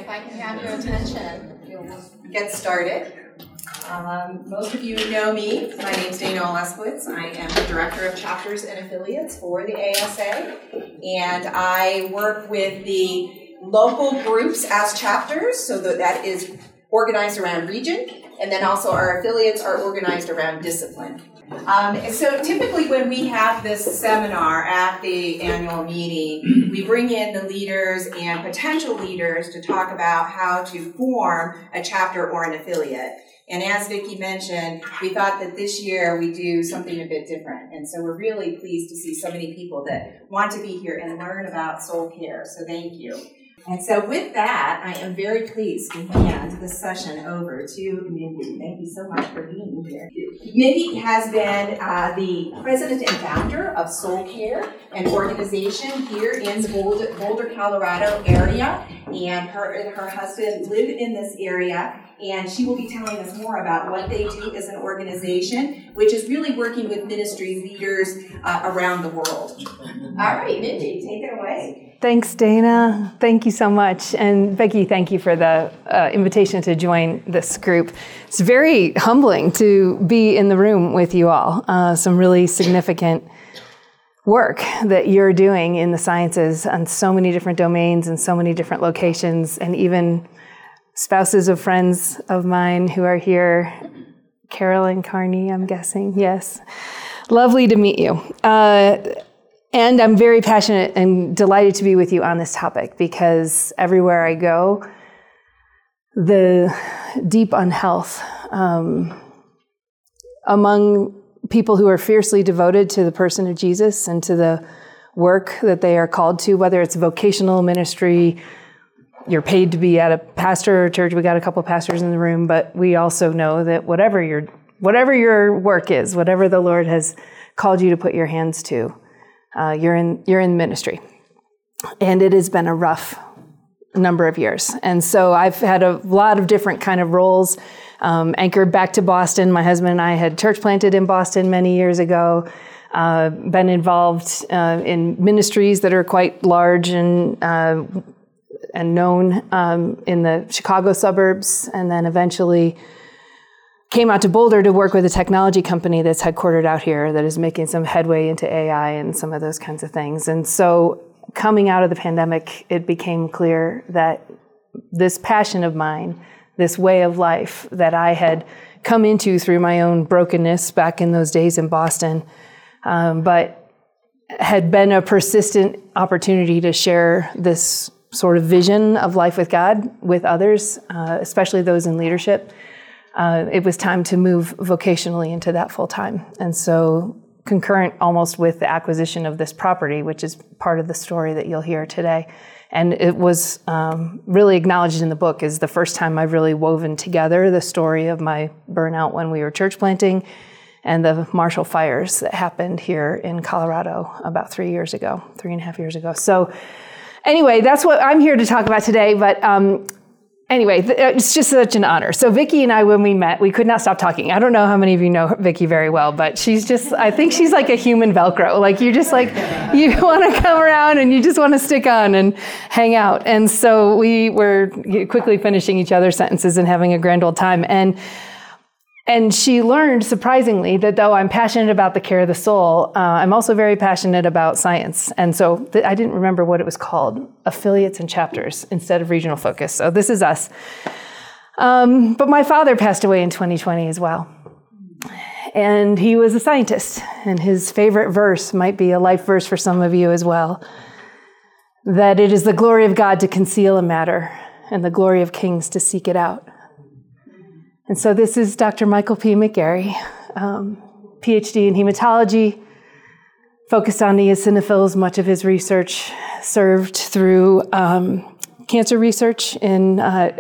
if I can have your attention, we'll get started. Most of you know me. My name is Dana Oleskowitz. I am the Director of Chapters and Affiliates for the ASA, and I work with the local groups as chapters, so that is organized around region, and then also our affiliates are organized around discipline. So typically when we have this seminar at the annual meeting, we bring in the leaders and potential leaders to talk about how to form a chapter or an affiliate. And as Vicki mentioned, we thought that this year we do something a bit different. And so we're really pleased to see so many people that want to be here and learn about soul care. So thank you. And so with that, I am very pleased to hand this session over to Mindy. Thank you so much for being here. Mindy has been the president and founder of Soul Care, an organization here in the Boulder, Colorado area. And her and her husband live in this area. And she will be telling us more about what they do as an organization, which is really working with ministry leaders around the world. All right, Mindy, take it away. Thanks, Dana. Thank you so much. And Becky, thank you for the invitation to join this group. It's very humbling to be in the room with you all. Some really significant work that you're doing in the sciences on so many different domains and so many different locations, and even spouses of friends of mine who are here. Carolyn Carney, I'm guessing. Yes. Lovely to meet you. And I'm very passionate and delighted to be with you on this topic because everywhere I go, the deep unhealth among people who are fiercely devoted to the person of Jesus and to the work that they are called to, whether it's vocational ministry, you're paid to be at a pastor or church. We got a couple of pastors in the room, but we also know that whatever your work is, whatever the Lord has called you to put your hands to, you're in ministry. And it has been a rough number of years. And so I've had a lot of different kind of roles, anchored back to Boston. My husband and I had church planted in Boston many years ago, been involved in ministries that are quite large and known in the Chicago suburbs, and then eventually came out to Boulder to work with a technology company that's headquartered out here that is making some headway into AI and some of those kinds of things. And so coming out of the pandemic, it became clear that this passion of mine, this way of life that I had come into through my own brokenness back in those days in Boston, but had been a persistent opportunity to share this sort of vision of life with God with others, especially those in leadership. It was time to move vocationally into that full time. And so concurrent almost with the acquisition of this property, which is part of the story that you'll hear today. And it was really acknowledged in the book as the first time I've really woven together the story of my burnout when we were church planting and the Marshall fires that happened here in Colorado about 3.5 years ago. So anyway, that's what I'm here to talk about today. But anyway, it's just such an honor. So Vicki and I, when we met, we could not stop talking. I don't know how many of you know Vicki very well, but I think she's like a human Velcro. Like you just you want to come around and you just want to stick on and hang out. And so we were quickly finishing each other's sentences and having a grand old time. And she learned, surprisingly, that though I'm passionate about the care of the soul, I'm also very passionate about science. And so I didn't remember what it was called, affiliates and chapters instead of regional focus. So this is us. But my father passed away in 2020 as well. And he was a scientist. And his favorite verse might be a life verse for some of you as well. That it is the glory of God to conceal a matter and the glory of kings to seek it out. And so this is Dr. Michael P. McGarry, PhD in hematology, focused on eosinophils. Much of his research served through cancer research in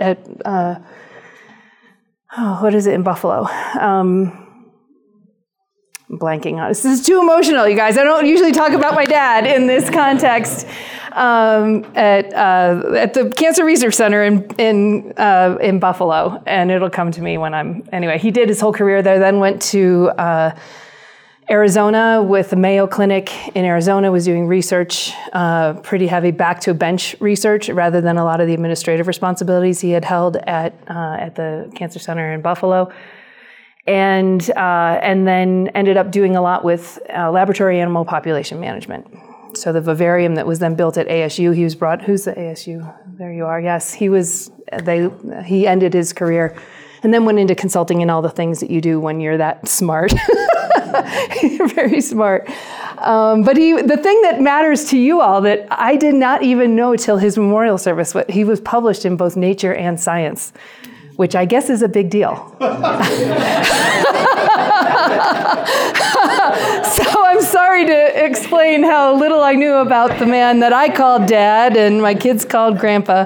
Buffalo? I'm blanking on it. This is too emotional, you guys. I don't usually talk about my dad in this context. At the Cancer Research Center in Buffalo, and it'll come to me when anyway, he did his whole career there, then went to Arizona with the Mayo Clinic in Arizona was doing research, pretty heavy back to bench research rather than a lot of the administrative responsibilities he had held at the Cancer Center in Buffalo. And then ended up doing a lot with laboratory animal population management. So the vivarium that was then built at ASU, he was brought, who's the ASU? There you are, yes. He ended his career and then went into consulting and all the things that you do when you're that smart. Very smart. But the thing that matters to you all that I did not even know till his memorial service, he was published in both Nature and Science, which I guess is a big deal. So I'm sorry to explain how little I knew about the man that I called Dad and my kids called Grandpa.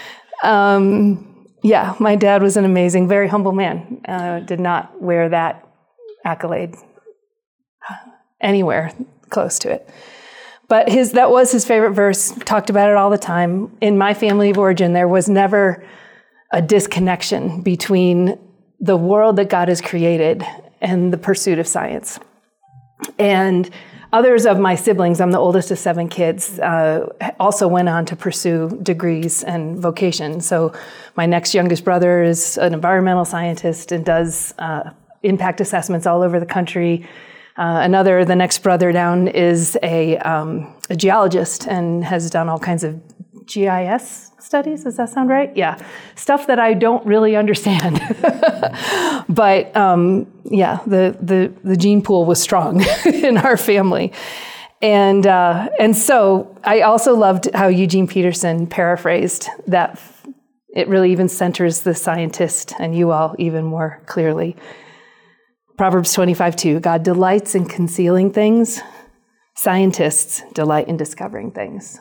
Yeah, my dad was an amazing, very humble man. Did not wear that accolade anywhere close to it. But that was his favorite verse, talked about it all the time. In my family of origin, there was never a disconnection between the world that God has created and the pursuit of science. And others of my siblings, I'm the oldest of 7 kids, also went on to pursue degrees and vocation. So my next youngest brother is an environmental scientist and does impact assessments all over the country. The next brother down is a geologist and has done all kinds of GIS studies. Does that sound right? Yeah. Stuff that I don't really understand. But the gene pool was strong in our family. And so I also loved how Eugene Peterson paraphrased that. It really even centers the scientist and you all even more clearly. Proverbs 25:2, God delights in concealing things. Scientists delight in discovering things.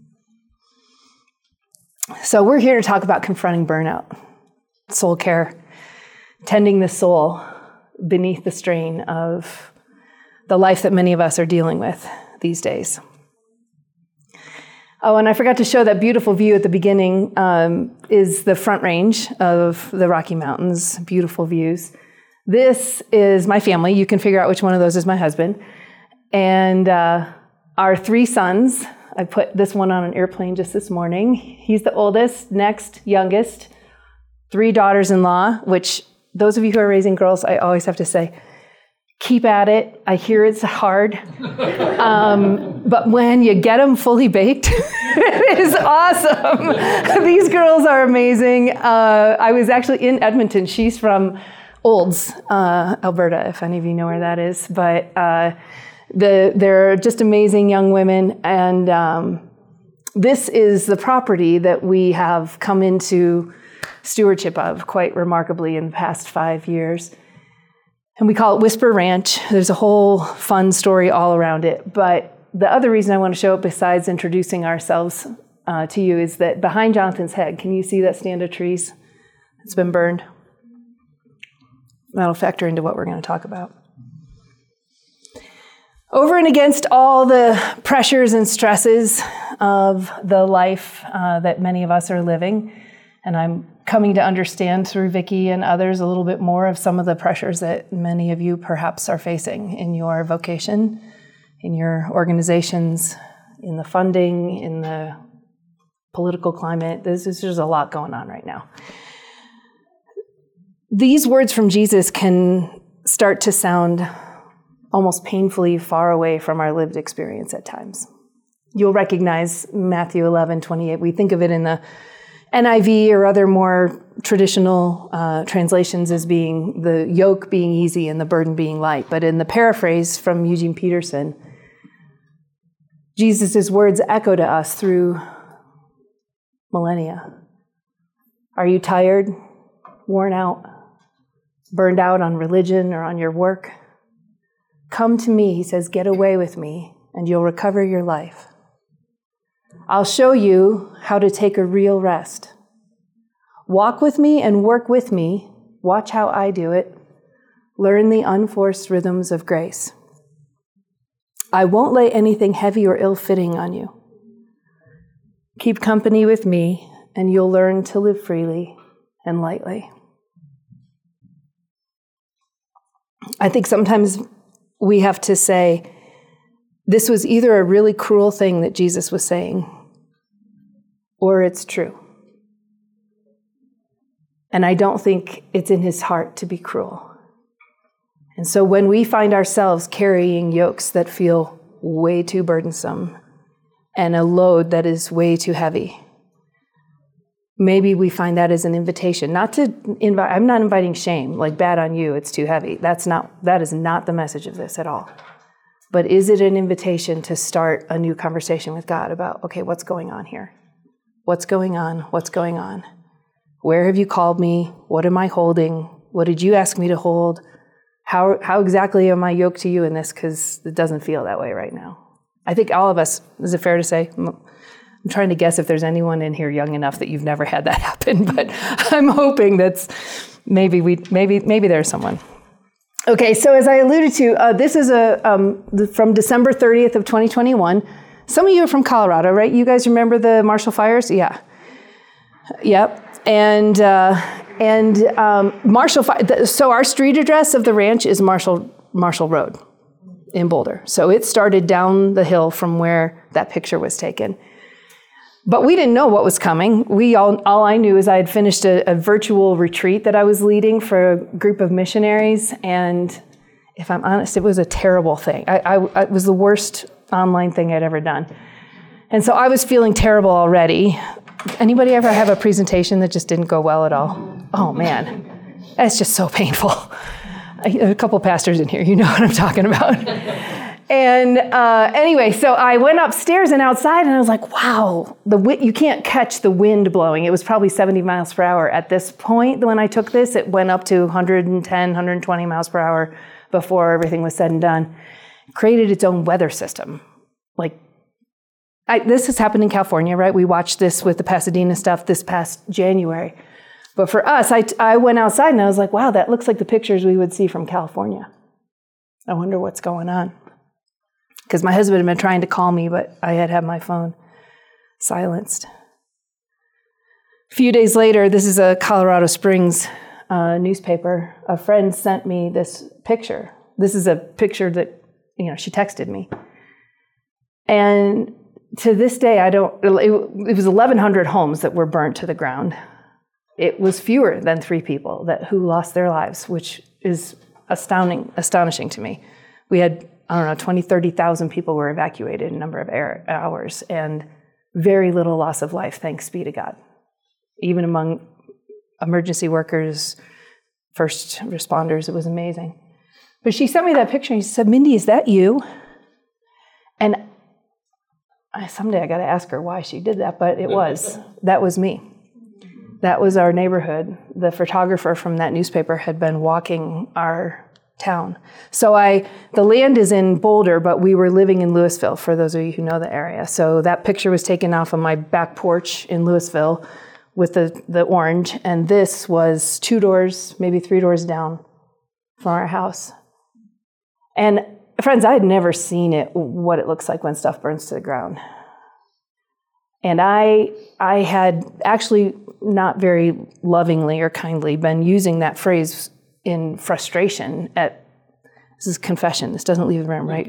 So we're here to talk about confronting burnout, soul care, tending the soul beneath the strain of the life that many of us are dealing with these days. Oh, and I forgot to show that beautiful view at the beginning is the Front Range of the Rocky Mountains, beautiful views. This is my family. You can figure out which one of those is my husband. And our 3 sons. I put this one on an airplane just this morning. He's the oldest, next youngest, 3 daughters-in-law, which those of you who are raising girls, I always have to say, keep at it. I hear it's hard. But when you get them fully baked, it is awesome. These girls are amazing. I was actually in Edmonton. She's from Olds, Alberta, if any of you know where that is. But they're just amazing young women, and this is the property that we have come into stewardship of quite remarkably in the past 5 years. And we call it Whisper Ranch. There's a whole fun story all around it. But the other reason I want to show it, besides introducing ourselves to you, is that behind Jonathan's head, can you see that stand of trees? It's been burned. That'll factor into what we're going to talk about. Over and against all the pressures and stresses of the life that many of us are living, and I'm coming to understand through Vicki and others a little bit more of some of the pressures that many of you perhaps are facing in your vocation, in your organizations, in the funding, in the political climate. There's a lot going on right now. These words from Jesus can start to sound almost painfully far away from our lived experience at times. You'll recognize Matthew 11:28. We think of it in the NIV or other more traditional translations as being the yoke being easy and the burden being light. But in the paraphrase from Eugene Peterson, Jesus' words echo to us through millennia. Are you tired, worn out, burned out on religion or on your work? Come to me, he says, get away with me, and you'll recover your life. I'll show you how to take a real rest. Walk with me and work with me. Watch how I do it. Learn the unforced rhythms of grace. I won't lay anything heavy or ill-fitting on you. Keep company with me, and you'll learn to live freely and lightly. I think sometimes we have to say, this was either a really cruel thing that Jesus was saying, or it's true. And I don't think it's in his heart to be cruel. And so when we find ourselves carrying yokes that feel way too burdensome and a load that is way too heavy, maybe we find that as an invitation. Not to invite, I'm not inviting shame, like bad on you, it's too heavy. That is not the message of this at all. But is it an invitation to start a new conversation with God about, okay, what's going on here? What's going on? What's going on? Where have you called me? What am I holding? What did you ask me to hold? How exactly am I yoked to you in this? Because it doesn't feel that way right now. I think all of us, is it fair to say? I'm trying to guess if there's anyone in here young enough that you've never had that happen, but I'm hoping that's maybe there's someone. Okay, so as I alluded to, this is from December 30th of 2021. Some of you are from Colorado, right? You guys remember the Marshall fires? Yeah. Yep. And Marshall, so our street address of the ranch is Marshall Road in Boulder. So it started down the hill from where that picture was taken. But we didn't know what was coming. All I knew is I had finished a virtual retreat that I was leading for a group of missionaries. And if I'm honest, it was a terrible thing. It was the worst online thing I'd ever done. And so I was feeling terrible already. Anybody ever have a presentation that just didn't go well at all? Oh man, that's just so painful. A couple pastors in here, you know what I'm talking about. And anyway, so I went upstairs and outside, and I was like, wow, you can't catch the wind blowing. It was probably 70 miles per hour. At this point, when I took this, it went up to 110, 120 miles per hour before everything was said and done. It created its own weather system. This has happened in California, right? We watched this with the Pasadena stuff this past January. But for us, I went outside and I was like, wow, that looks like the pictures we would see from California. I wonder what's going on. Because my husband had been trying to call me, but I had my phone silenced. A few days later, this is a Colorado Springs newspaper. A friend sent me this picture. This is a picture that, she texted me. And to this day, it was 1,100 homes that were burnt to the ground. It was fewer than 3 people who lost their lives, which is astonishing to me. We had, 20,000, 30,000 people were evacuated in a number of hours, and very little loss of life, thanks be to God. Even among emergency workers, first responders, it was amazing. But she sent me that picture and she said, Mindy, is that you? And someday I got to ask her why she did that, but that was me. That was our neighborhood. The photographer from that newspaper had been walking our town. So the land is in Boulder, but we were living in Louisville, for those of you who know the area. So that picture was taken off of my back porch in Louisville with the orange, and this was 2 doors, maybe 3 doors down from our house. And friends, I had never seen what it looks like when stuff burns to the ground. And I had actually not very lovingly or kindly been using that phrase in frustration this is confession, this doesn't leave the room, right?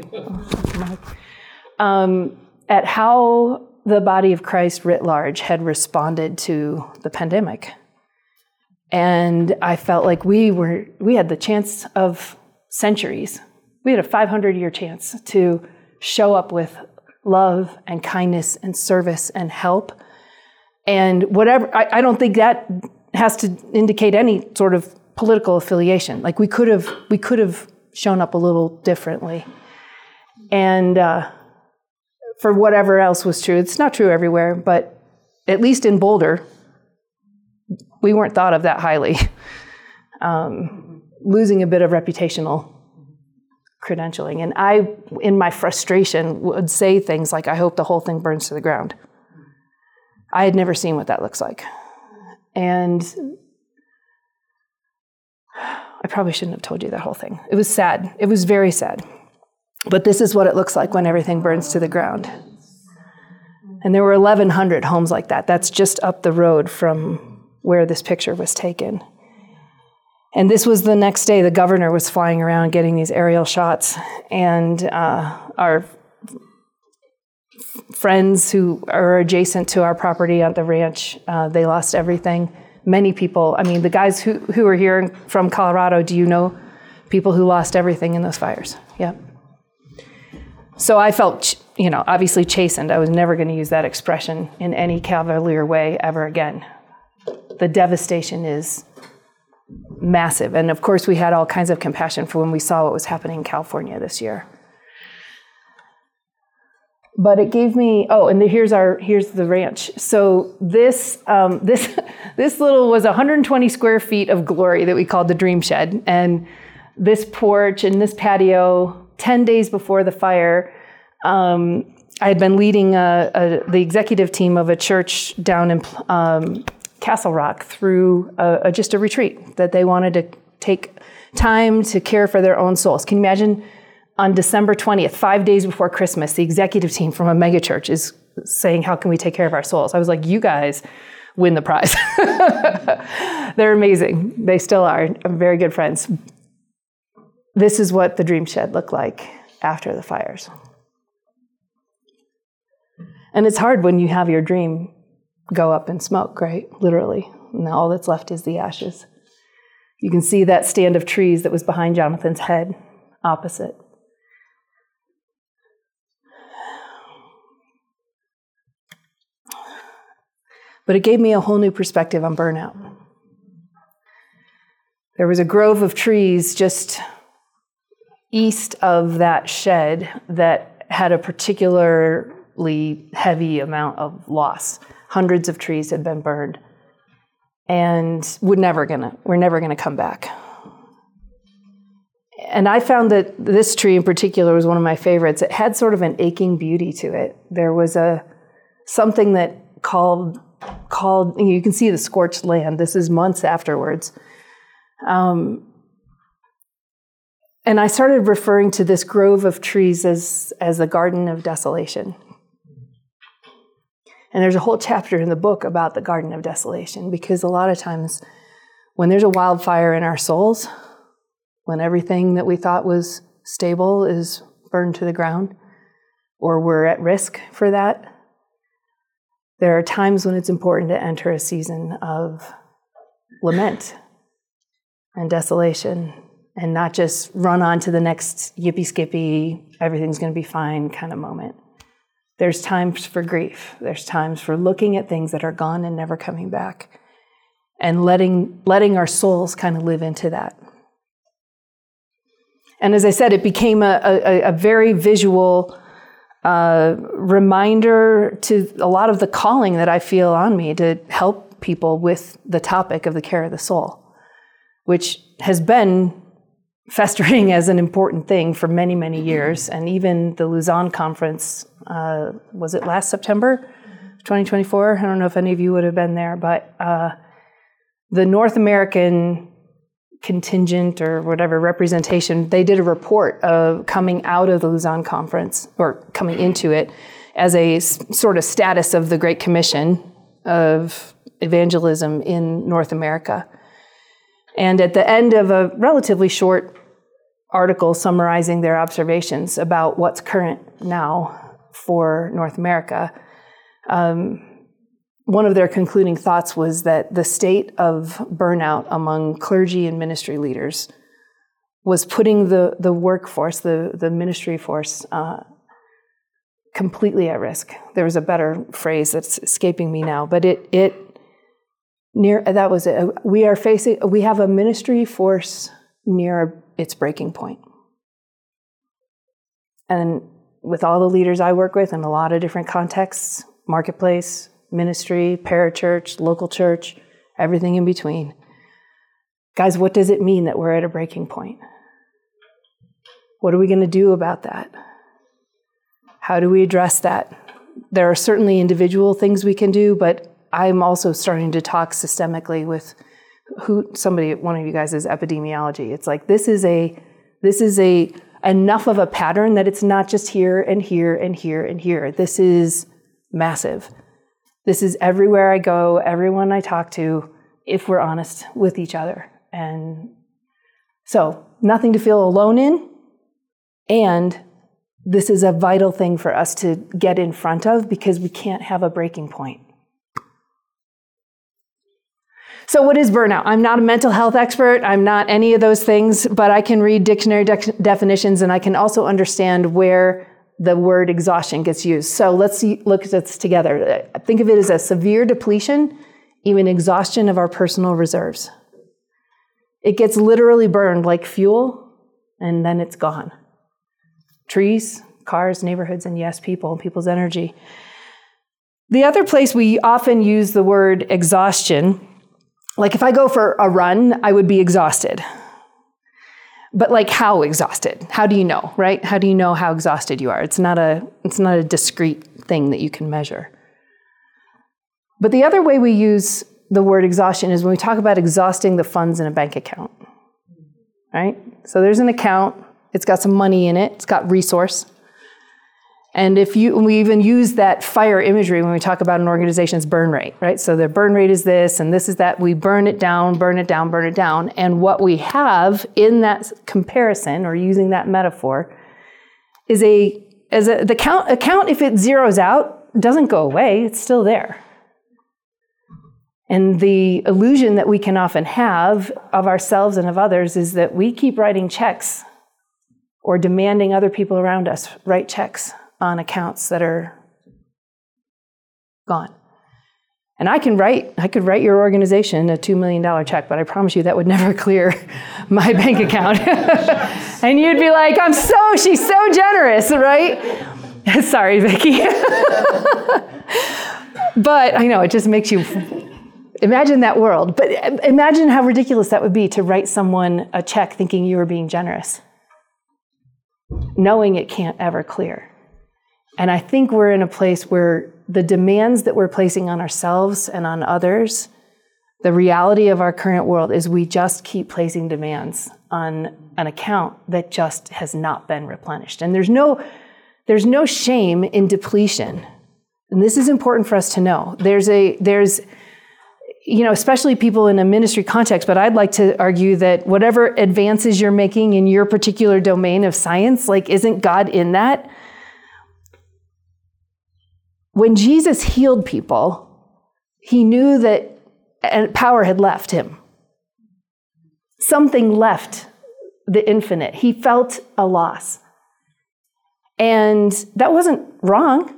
At how the body of Christ writ large had responded to the pandemic. And I felt like we had the chance of centuries. We had a 500-year chance to show up with love and kindness and service and help. And whatever, I don't think that has to indicate any sort of political affiliation. Like we could have shown up a little differently. And for whatever else was true, it's not true everywhere, but at least in Boulder, we weren't thought of that highly. Losing a bit of reputational credentialing. And I, in my frustration, would say things like, I hope the whole thing burns to the ground. I had never seen what that looks like. And I probably shouldn't have told you that whole thing. It was sad. It was very sad. But this is what it looks like when everything burns to the ground. And there were 1,100 homes like that. That's just up the road from where this picture was taken. And this was the next day. The governor was flying around getting these aerial shots. And our friends who are adjacent to our property at the ranch, they lost everything. Many people, I mean, the guys who are here from Colorado, do you know people who lost everything in those fires? Yeah. So I felt, obviously chastened. I was never going to use that expression in any cavalier way ever again. The devastation is massive. And of course, we had all kinds of compassion for when we saw what was happening in California this year. But it gave me, and here's the ranch. So this little was 120 square feet of glory that we called the Dream Shed. And this porch and this patio, 10 days before the fire, I had been leading the executive team of a church down in Castle Rock through just a retreat that they wanted to take time to care for their own souls. Can you imagine? On December 20th, 5 days before Christmas, the executive team from a megachurch is saying, how can we take care of our souls? I was like, you guys win the prize. They're amazing. They still are. I'm very good friends. This is what the Dream Shed looked like after the fires. And it's hard when you have your dream go up in smoke, right? Literally. And all that's left is the ashes. You can see that stand of trees that was behind Jonathan's head, opposite. But it gave me a whole new perspective on burnout. There was a grove of trees just east of that shed that had a particularly heavy amount of loss. Hundreds of trees had been burned, and we're never gonna come back. And I found that this tree in particular was one of my favorites. It had sort of an aching beauty to it. There was something that called, you can see the scorched land. This is months afterwards. And I started referring to this grove of trees as a garden of desolation. And there's a whole chapter in the book about the garden of desolation, because a lot of times when there's a wildfire in our souls, when everything that we thought was stable is burned to the ground, or we're at risk for that, there are times when it's important to enter a season of lament and desolation, and not just run on to the next yippee-skippy, everything's going to be fine kind of moment. There's times for grief. There's times for looking at things that are gone and never coming back, and letting our souls kind of live into that. And as I said, it became a very visual reminder to a lot of the calling that I feel on me to help people with the topic of the care of the soul, which has been festering as an important thing for many, many years. And even the Lausanne conference, was it last September, 2024? I don't know if any of you would have been there, but the North American contingent or whatever representation, they did a report of coming out of the Lausanne conference, or coming into it, as a sort of status of the Great Commission of evangelism in North America. And at the end of a relatively short article summarizing their observations about what's current now for North America, one of their concluding thoughts was that the state of burnout among clergy and ministry leaders was putting the workforce, the ministry force, completely at risk. There was a better phrase that's escaping me now, but that was it. We have a ministry force near its breaking point. And with all the leaders I work with in a lot of different contexts, marketplace, ministry, parachurch, local church, everything in between. Guys, what does it mean that we're at a breaking point? What are we going to do about that? How do we address that? There are certainly individual things we can do, but I'm also starting to talk systemically with one of you guys is epidemiology. It's like, this is enough of a pattern that it's not just here and here and here and here. This is massive. This is everywhere I go, everyone I talk to, if we're honest with each other. And So, nothing to feel alone in, and this is a vital thing for us to get in front of because we can't have a breaking point. So what is burnout? I'm not a mental health expert. I'm not any of those things, but I can read dictionary definitions, and I can also understand where the word exhaustion gets used. So let's look at this together. Think of it as a severe depletion, even exhaustion of our personal reserves. It gets literally burned like fuel, and then it's gone. Trees, cars, neighborhoods, and yes, people's energy. The other place we often use the word exhaustion, like if I go for a run, I would be exhausted. But like how exhausted? How do you know, right? How do you know how exhausted you are? It's not a discrete thing that you can measure. But the other way we use the word exhaustion is when we talk about exhausting the funds in a bank account, right? So there's an account, it's got some money in it, it's got resource. And we even use that fire imagery when we talk about an organization's burn rate, right? So their burn rate is this, and this is that. We burn it down, burn it down, burn it down. And what we have in that comparison, or using that metaphor, is the account, if it zeroes out, doesn't go away, it's still there. And the illusion that we can often have of ourselves and of others is that we keep writing checks or demanding other people around us write checks on accounts that are gone. And I could write your organization a $2 million check, but I promise you that would never clear my bank account. And you'd be like, she's so generous, right? Sorry, Vicki. But I know, it just makes you imagine that world. But imagine how ridiculous that would be to write someone a check thinking you were being generous, knowing it can't ever clear. And I think we're in a place where the demands that we're placing on ourselves and on others, the reality of our current world is we just keep placing demands on an account that just has not been replenished. And there's no shame in depletion. And this is important for us to know. There's especially people in a ministry context, but I'd like to argue that whatever advances you're making in your particular domain of science, isn't God in that? When Jesus healed people, he knew that power had left him. Something left the infinite. He felt a loss. And that wasn't wrong.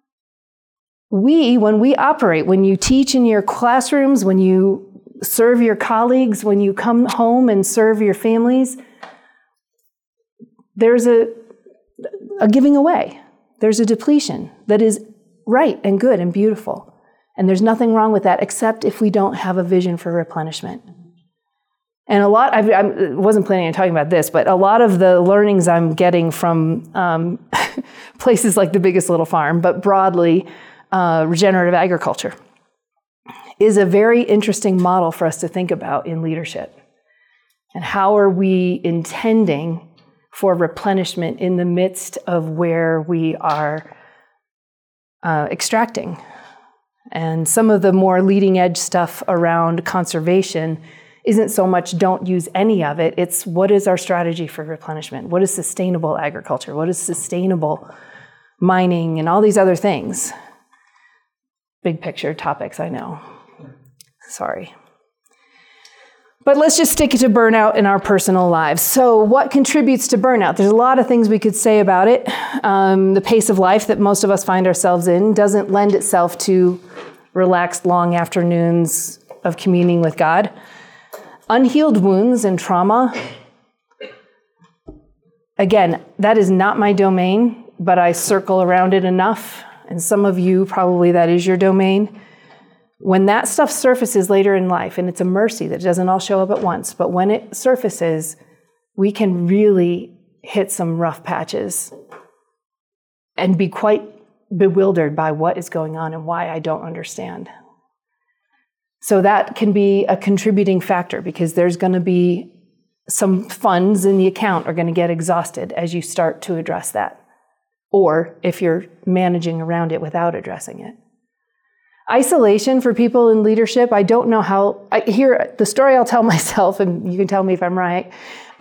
When we operate, when you teach in your classrooms, when you serve your colleagues, when you come home and serve your families, there's a giving away. There's a depletion that is right and good and beautiful. And there's nothing wrong with that, except if we don't have a vision for replenishment. And I wasn't planning on talking about this, but a lot of the learnings I'm getting from places like The Biggest Little Farm, but broadly, regenerative agriculture, is a very interesting model for us to think about in leadership. And how are we intending for replenishment in the midst of where we are extracting? And some of the more leading edge stuff around conservation isn't so much don't use any of it, it's what is our strategy for replenishment? What is sustainable agriculture? What is sustainable mining and all these other things? Big picture topics, I know. Sorry. But let's just stick to burnout in our personal lives. So what contributes to burnout? There's a lot of things we could say about it. The pace of life that most of us find ourselves in doesn't lend itself to relaxed long afternoons of communing with God. Unhealed wounds and trauma. Again, that is not my domain, but I circle around it enough. And some of you, probably that is your domain. When that stuff surfaces later in life, and it's a mercy that it doesn't all show up at once, but when it surfaces, we can really hit some rough patches and be quite bewildered by what is going on and why I don't understand. So that can be a contributing factor, because there's going to be some funds in the account are going to get exhausted as you start to address that, or if you're managing around it without addressing it. Isolation for people in leadership, I don't know how, the story I'll tell myself, and you can tell me if I'm right,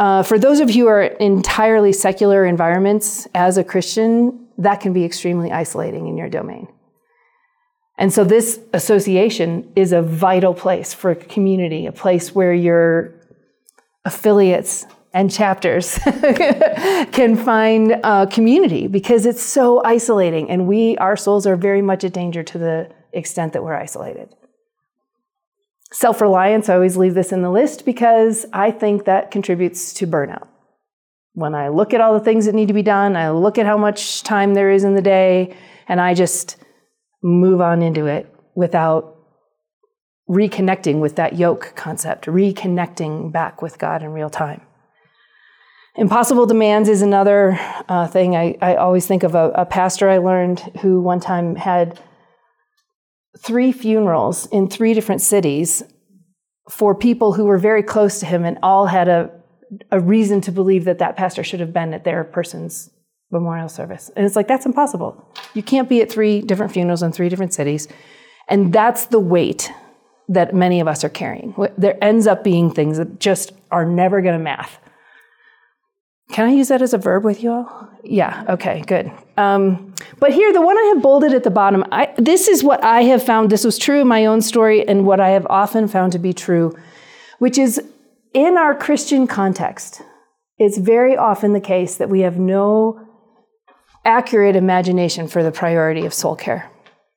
For those of you who are in entirely secular environments, as a Christian, that can be extremely isolating in your domain. And so this association is a vital place for community, a place where your affiliates and chapters can find community, because it's so isolating, and our souls are very much a danger to the extent that we're isolated. Self-reliance, I always leave this in the list because I think that contributes to burnout. When I look at all the things that need to be done, I look at how much time there is in the day, and I just move on into it without reconnecting with that yoke concept, reconnecting back with God in real time. Impossible demands is another thing. I always think of a pastor I learned who one time had 3 funerals in 3 different cities for people who were very close to him and all had a reason to believe that pastor should have been at their person's memorial service. And it's like, that's impossible. You can't be at 3 different funerals in 3 different cities. And that's the weight that many of us are carrying. There ends up being things that just are never going to math. Can I use that as a verb with you all? Yeah, okay, good. But here, the one I have bolded at the bottom, this is what I have found. This was true in my own story and what I have often found to be true, which is in our Christian context, it's very often the case that we have no accurate imagination for the priority of soul care.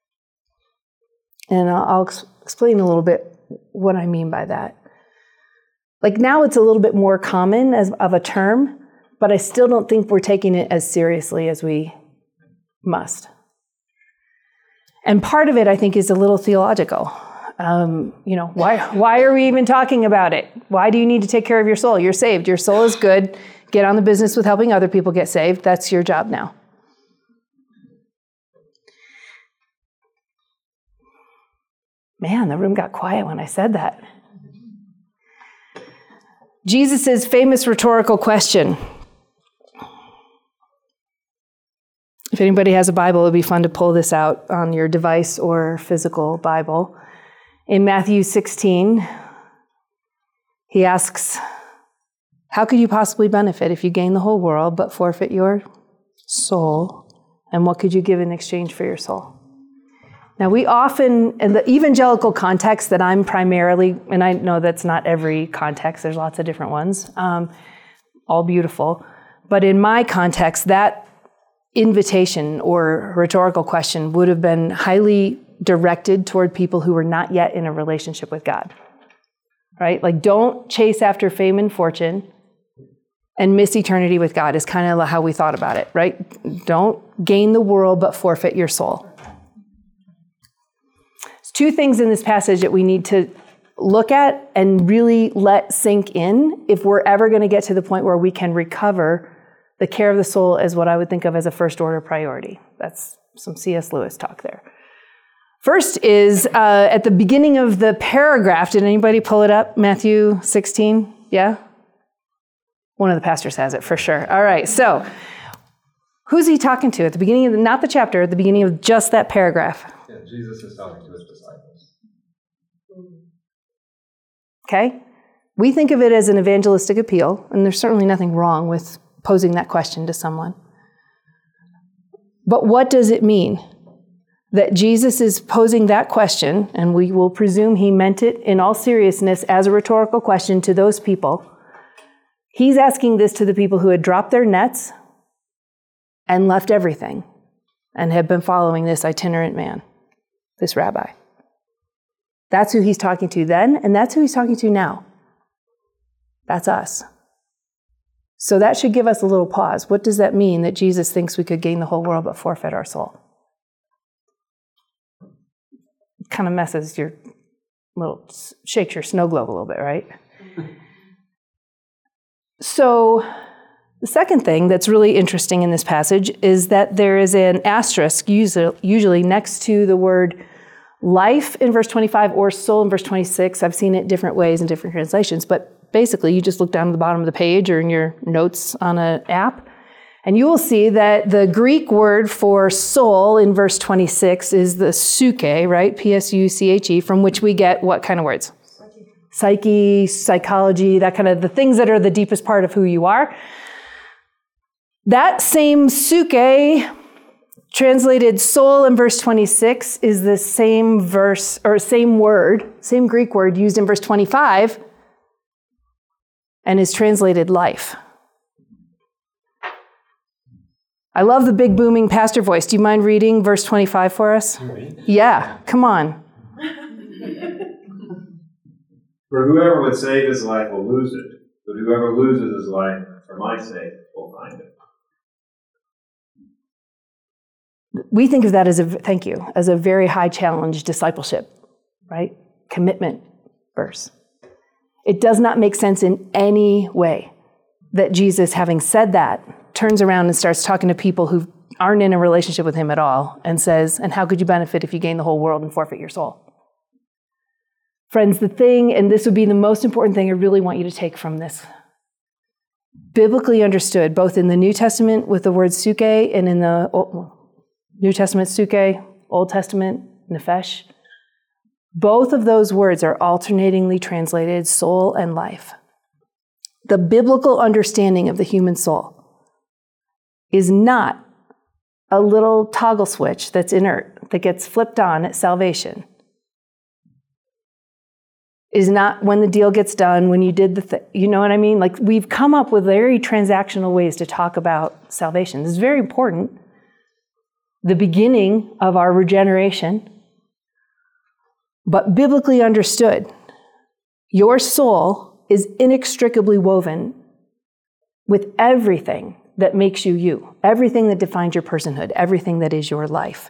And I'll explain a little bit what I mean by that. Like now it's a little bit more common of a term, but I still don't think we're taking it as seriously as we must. And part of it, I think, is a little theological. Why are we even talking about it? Why do you need to take care of your soul? You're saved. Your soul is good. Get on the business with helping other people get saved. That's your job now. Man, the room got quiet when I said that. Jesus' famous rhetorical question. If anybody has a Bible, it would be fun to pull this out on your device or physical Bible. In Matthew 16, he asks, how could you possibly benefit if you gain the whole world but forfeit your soul? And what could you give in exchange for your soul? Now, we often, in the evangelical context that I'm primarily, and I know that's not every context, there's lots of different ones, all beautiful. But in my context, that invitation or rhetorical question would have been highly directed toward people who were not yet in a relationship with God, right? Like, don't chase after fame and fortune and miss eternity with God is kind of how we thought about it, right? Don't gain the world, but forfeit your soul. There's 2 things in this passage that we need to look at and really let sink in if we're ever going to get to the point where we can recover the care of the soul as what I would think of as a first order priority. That's some C.S. Lewis talk there. First is at the beginning of the paragraph. Did anybody pull it up? Matthew 16? Yeah? One of the pastors has it for sure. All right. So who's he talking to at the beginning of not the chapter, at the beginning of just that paragraph? Yeah, Jesus is talking to his disciples. Okay. We think of it as an evangelistic appeal, and there's certainly nothing wrong with posing that question to someone. But what does it mean that Jesus is posing that question, and we will presume he meant it in all seriousness as a rhetorical question to those people? He's asking this to the people who had dropped their nets and left everything and had been following this itinerant man, this rabbi. That's who he's talking to then, and that's who he's talking to now. That's us. So that should give us a little pause. What does that mean that Jesus thinks we could gain the whole world but forfeit our soul? It kind of messes your shakes your snow globe a little bit, right? So the second thing that's really interesting in this passage is that there is an asterisk usually next to the word life in verse 25 or soul in verse 26. I've seen it different ways in different translations, but basically, you just look down at the bottom of the page or in your notes on an app, and you will see that the Greek word for soul in verse 26 is the psyche, right? P-S-U-C-H-E, from which we get what kind of words? psyche, psychology, that kind of the things that are the deepest part of who you are. That same suke, translated soul in verse 26, is the same verse, or same word, same Greek word used in verse 25, and is translated life. I love the big booming pastor voice. Do you mind reading verse 25 for us? Yeah, come on. For whoever would save his life will lose it, but whoever loses his life for my sake will find it. We think of that as as a very high challenge discipleship, right? Commitment verse. It does not make sense in any way that Jesus, having said that, turns around and starts talking to people who aren't in a relationship with him at all and says, and how could you benefit if you gain the whole world and forfeit your soul? Friends, the thing, and this would be the most important thing I really want you to take from this, biblically understood, both in the New Testament with the word suke and in the New Testament suke, Old Testament nephesh, both of those words are alternatingly translated soul and life. The biblical understanding of the human soul is not a little toggle switch that's inert, that gets flipped on at salvation. Is not when the deal gets done, when you did the thing. You know what I mean? Like, we've come up with very transactional ways to talk about salvation. This is very important. The beginning of our regeneration. But biblically understood, your soul is inextricably woven with everything that makes you you, everything that defines your personhood, everything that is your life.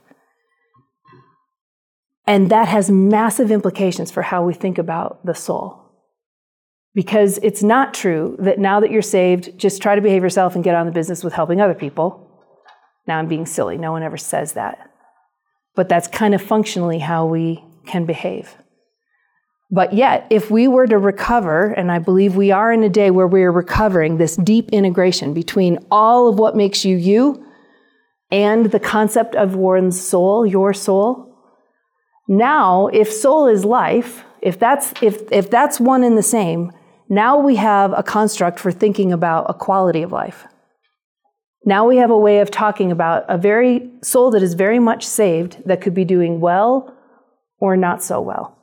And that has massive implications for how we think about the soul. Because it's not true that now that you're saved, just try to behave yourself and get on the business with helping other people. Now I'm being silly. No one ever says that. But that's kind of functionally how we can behave. But yet, if we were to recover, and I believe we are in a day where we're recovering this deep integration between all of what makes you you and the concept of one's soul, your soul. Now, if soul is life, if that's one and the same, now we have a construct for thinking about a quality of life. Now we have a way of talking about a very soul that is very much saved that could be doing well or not so well.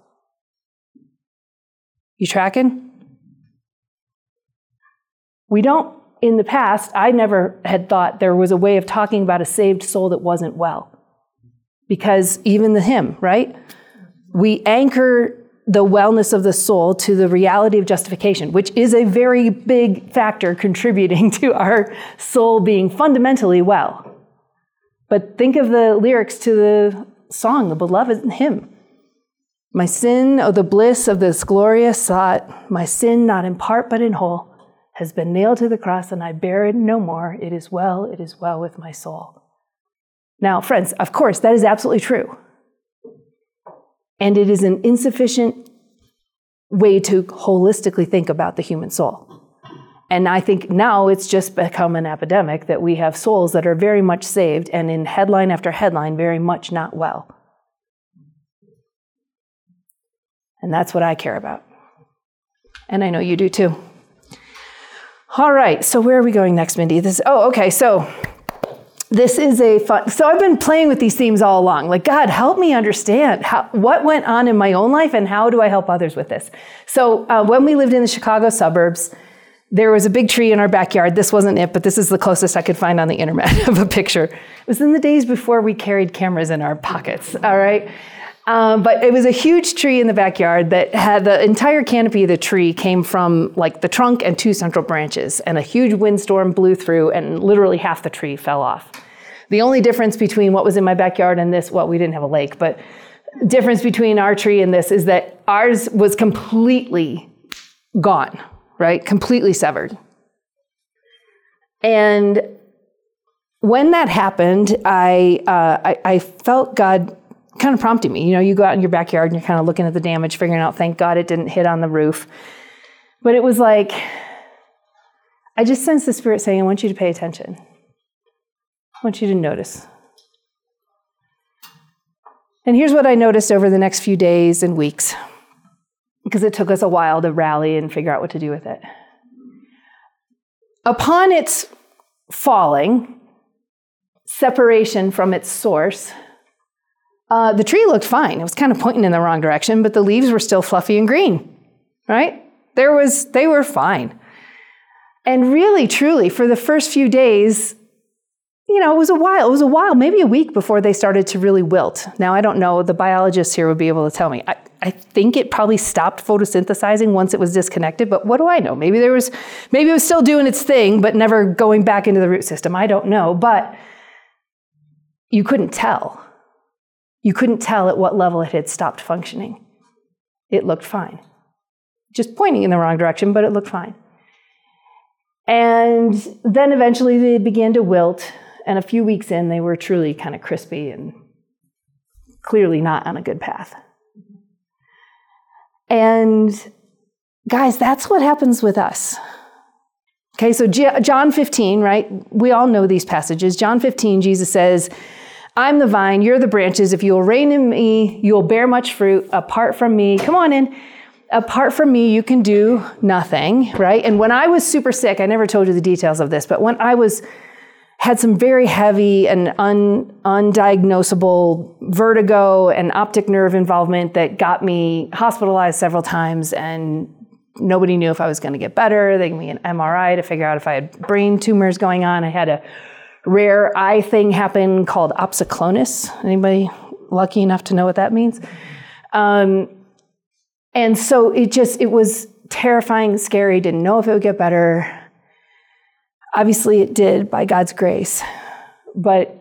You tracking? We don't, in the past, I never had thought there was a way of talking about a saved soul that wasn't well. Because even the hymn, right? We anchor the wellness of the soul to the reality of justification, which is a very big factor contributing to our soul being fundamentally well. But think of the lyrics to the song, the beloved hymn. My sin, oh, the bliss of this glorious thought, my sin, not in part but in whole, has been nailed to the cross, and I bear it no more. It is well with my soul. Now, friends, of course, that is absolutely true. And it is an insufficient way to holistically think about the human soul. And I think now it's just become an epidemic that we have souls that are very much saved and in headline after headline very much not well. And that's what I care about. And I know you do too. All right, so where are we going next, Mindy? This is a fun, so I've been playing with these themes all along. Like, God, help me understand what went on in my own life and how do I help others with this? So when we lived in the Chicago suburbs, there was a big tree in our backyard. This wasn't it, but this is the closest I could find on the internet of a picture. It was in the days before we carried cameras in our pockets, all right? But it was a huge tree in the backyard that had the entire canopy of the tree came from like the trunk and two central branches, and a huge windstorm blew through and literally half the tree fell off. The only difference between what was in my backyard and this, well, we didn't have a lake, but difference between our tree and this is that ours was completely gone, right? Completely severed. And when that happened, I felt God kind of prompting me. You know, you go out in your backyard and you're kind of looking at the damage, figuring out, thank God it didn't hit on the roof. But it was like, I just sensed the Spirit saying, I want you to pay attention. I want you to notice. And here's what I noticed over the next few days and weeks. because it took us a while to rally and figure out what to do with it. Upon its falling, separation from its source, the tree looked fine. It was kind of pointing in the wrong direction, but the leaves were still fluffy and green, right? They were fine. And really, truly, for the first few days, it was a while, maybe a week before they started to really wilt. Now, I don't know, the biologists here would be able to tell me. I think it probably stopped photosynthesizing once it was disconnected, but what do I know? Maybe it was still doing its thing, but never going back into the root system. I don't know, but you couldn't tell. You couldn't tell at what level it had stopped functioning. It looked fine. Just pointing in the wrong direction, but it looked fine. And then eventually they began to wilt, and a few weeks in, they were truly kind of crispy and clearly not on a good path. And guys, that's what happens with us. Okay, so John 15, right? We all know these passages. John 15, Jesus says, I'm the vine, you're the branches. If you will remain in me, you will bear much fruit. Apart from me, come on in. Apart from me, you can do nothing, right? And when I was super sick, I never told you the details of this, but when I had some very heavy and undiagnosable vertigo and optic nerve involvement that got me hospitalized several times, and nobody knew if I was going to get better. They gave me an MRI to figure out if I had brain tumors going on. I had a rare eye thing happen called opsoclonus. Anybody lucky enough to know what that means? And so it was terrifying, scary, didn't know if it would get better. Obviously it did by God's grace. But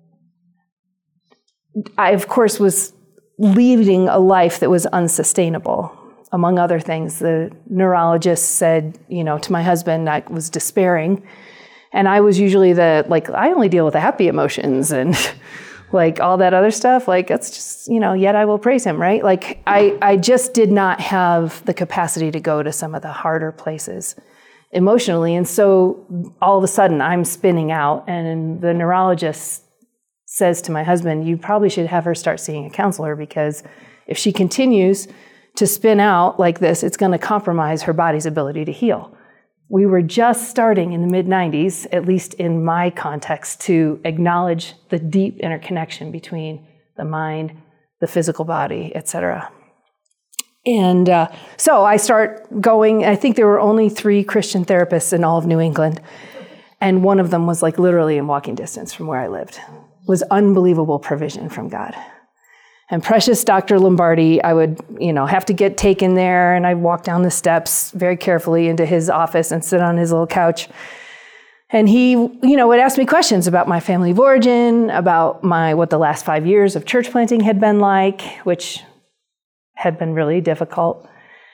I, of course, was leading a life that was unsustainable. Among other things, the neurologist said, to my husband, I was despairing. And I was usually I only deal with the happy emotions and all that other stuff, that's just, yet I will praise him, right? I just did not have the capacity to go to some of the harder places emotionally. And so all of a sudden I'm spinning out, and the neurologist says to my husband, you probably should have her start seeing a counselor, because if she continues to spin out like this, it's going to compromise her body's ability to heal. We were just starting in the mid-90s, at least in my context, to acknowledge the deep interconnection between the mind, the physical body, etc. And so I start going. I think there were only 3 Christian therapists in all of New England, and one of them was literally in walking distance from where I lived. It was unbelievable provision from God. And precious Dr. Lombardi, I would, have to get taken there, and I'd walk down the steps very carefully into his office and sit on his little couch. And he, would ask me questions about my family of origin, about what the last 5 years of church planting had been like, which had been really difficult.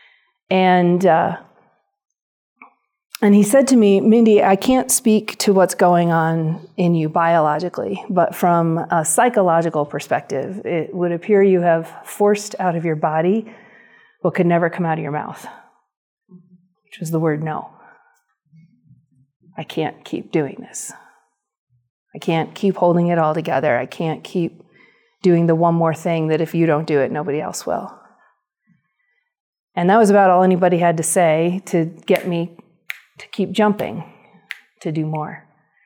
And he said to me, Mindy, I can't speak to what's going on in you biologically, but from a psychological perspective, it would appear you have forced out of your body what could never come out of your mouth, which was the word no. I can't keep doing this. I can't keep holding it all together. I can't keep doing the one more thing that if you don't do it, nobody else will. And that was about all anybody had to say to get me to keep jumping, to do more.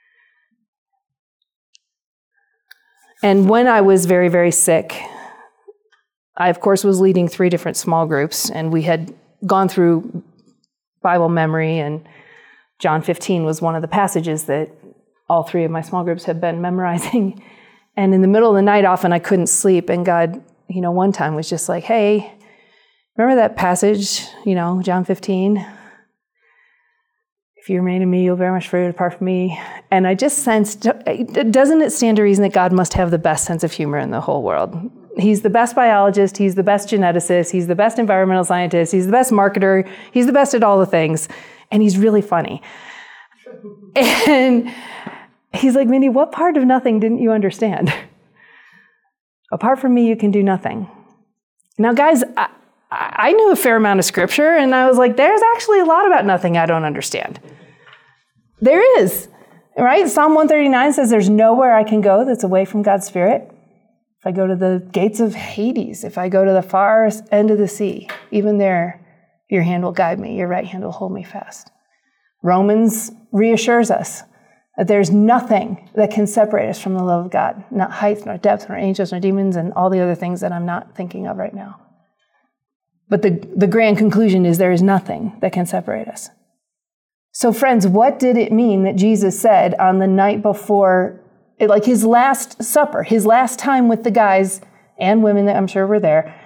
And when I was very, very sick, I, of course, was leading 3 different small groups, and we had gone through Bible memory, and John 15 was one of the passages that all 3 of my small groups had been memorizing. And in the middle of the night, often I couldn't sleep, and God, one time was just like, hey, remember that passage, John 15? If you remain in me, you'll bear much fruit. Apart from me. And I just sensed, doesn't it stand to reason that God must have the best sense of humor in the whole world? He's the best biologist. He's the best geneticist. He's the best environmental scientist. He's the best marketer. He's the best at all the things. And he's really funny. And he's like, Mindy, what part of nothing didn't you understand? Apart from me, you can do nothing. Now, guys, I knew a fair amount of scripture, and I was like, there's actually a lot about nothing I don't understand. There is, right? Psalm 139 says there's nowhere I can go that's away from God's Spirit. if I go to the gates of Hades, if I go to the far end of the sea, even there, your hand will guide me, your right hand will hold me fast. Romans reassures us that there's nothing that can separate us from the love of God, not height, nor depth, nor angels, nor demons, and all the other things that I'm not thinking of right now. But the grand conclusion is there is nothing that can separate us. So friends, what did it mean that Jesus said on the night before, like his last supper, his last time with the guys and women that I'm sure were there,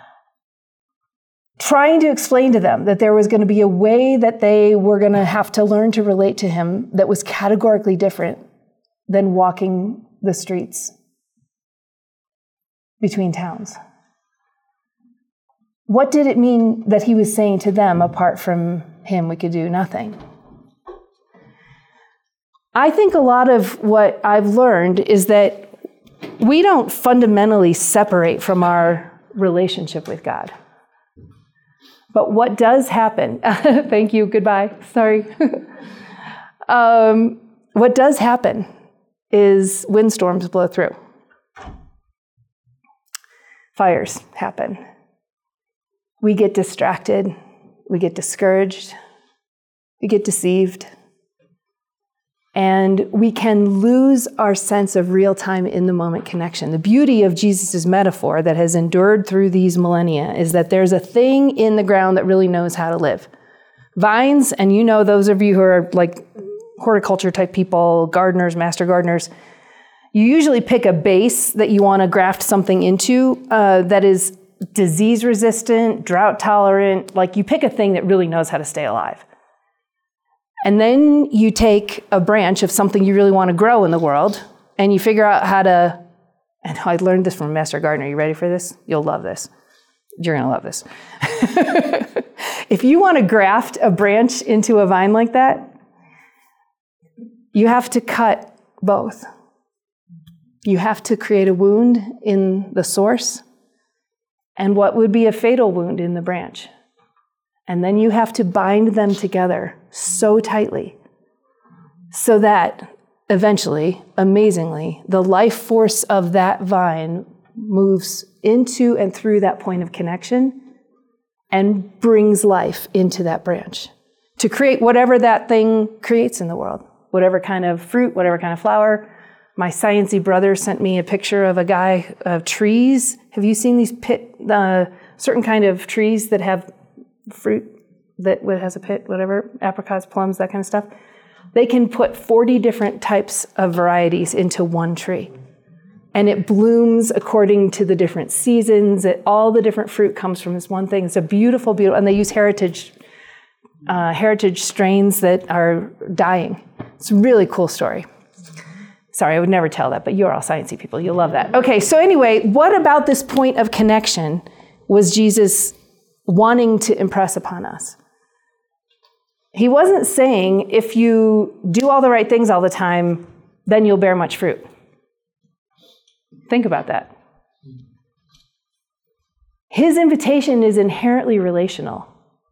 trying to explain to them that there was going to be a way that they were going to have to learn to relate to him that was categorically different than walking the streets between towns? What did it mean that he was saying to them, apart from him, we could do nothing? I think a lot of what I've learned is that we don't fundamentally separate from our relationship with God. But what does happen, thank you, goodbye, sorry. What does happen is windstorms blow through. Fires happen. We get distracted, we get discouraged, we get deceived, and we can lose our sense of real-time, in-the-moment connection. The beauty of Jesus' metaphor that has endured through these millennia is that there's a thing in the ground that really knows how to live. Vines, and you know, those of you who are like horticulture type people, gardeners, master gardeners, you usually pick a base that you want to graft something into that is disease resistant, drought tolerant, like you pick a thing that really knows how to stay alive. And then you take a branch of something you really want to grow in the world, and you figure out how to, and I learned this from a master gardener. You ready for this? You'll love this. You're going to love this. If you want to graft a branch into a vine like that, you have to cut both. You have to create a wound in the source and what would be a fatal wound in the branch. And then you have to bind them together so tightly so that eventually, amazingly, the life force of that vine moves into and through that point of connection and brings life into that branch to create whatever that thing creates in the world, whatever kind of fruit, whatever kind of flower. My sciencey brother sent me a picture of a guy of trees. Have you seen these certain kind of trees that have fruit that has a pit, whatever, apricots, plums, that kind of stuff? They can put 40 different types of varieties into one tree. And it blooms according to the different seasons. All the different fruit comes from this one thing. It's a beautiful, beautiful, and they use heritage strains that are dying. It's a really cool story. Sorry, I would never tell that, but you're all sciencey people. You'll love that. Okay, so anyway, what about this point of connection was Jesus wanting to impress upon us? He wasn't saying if you do all the right things all the time, then you'll bear much fruit. Think about that. His invitation is inherently relational.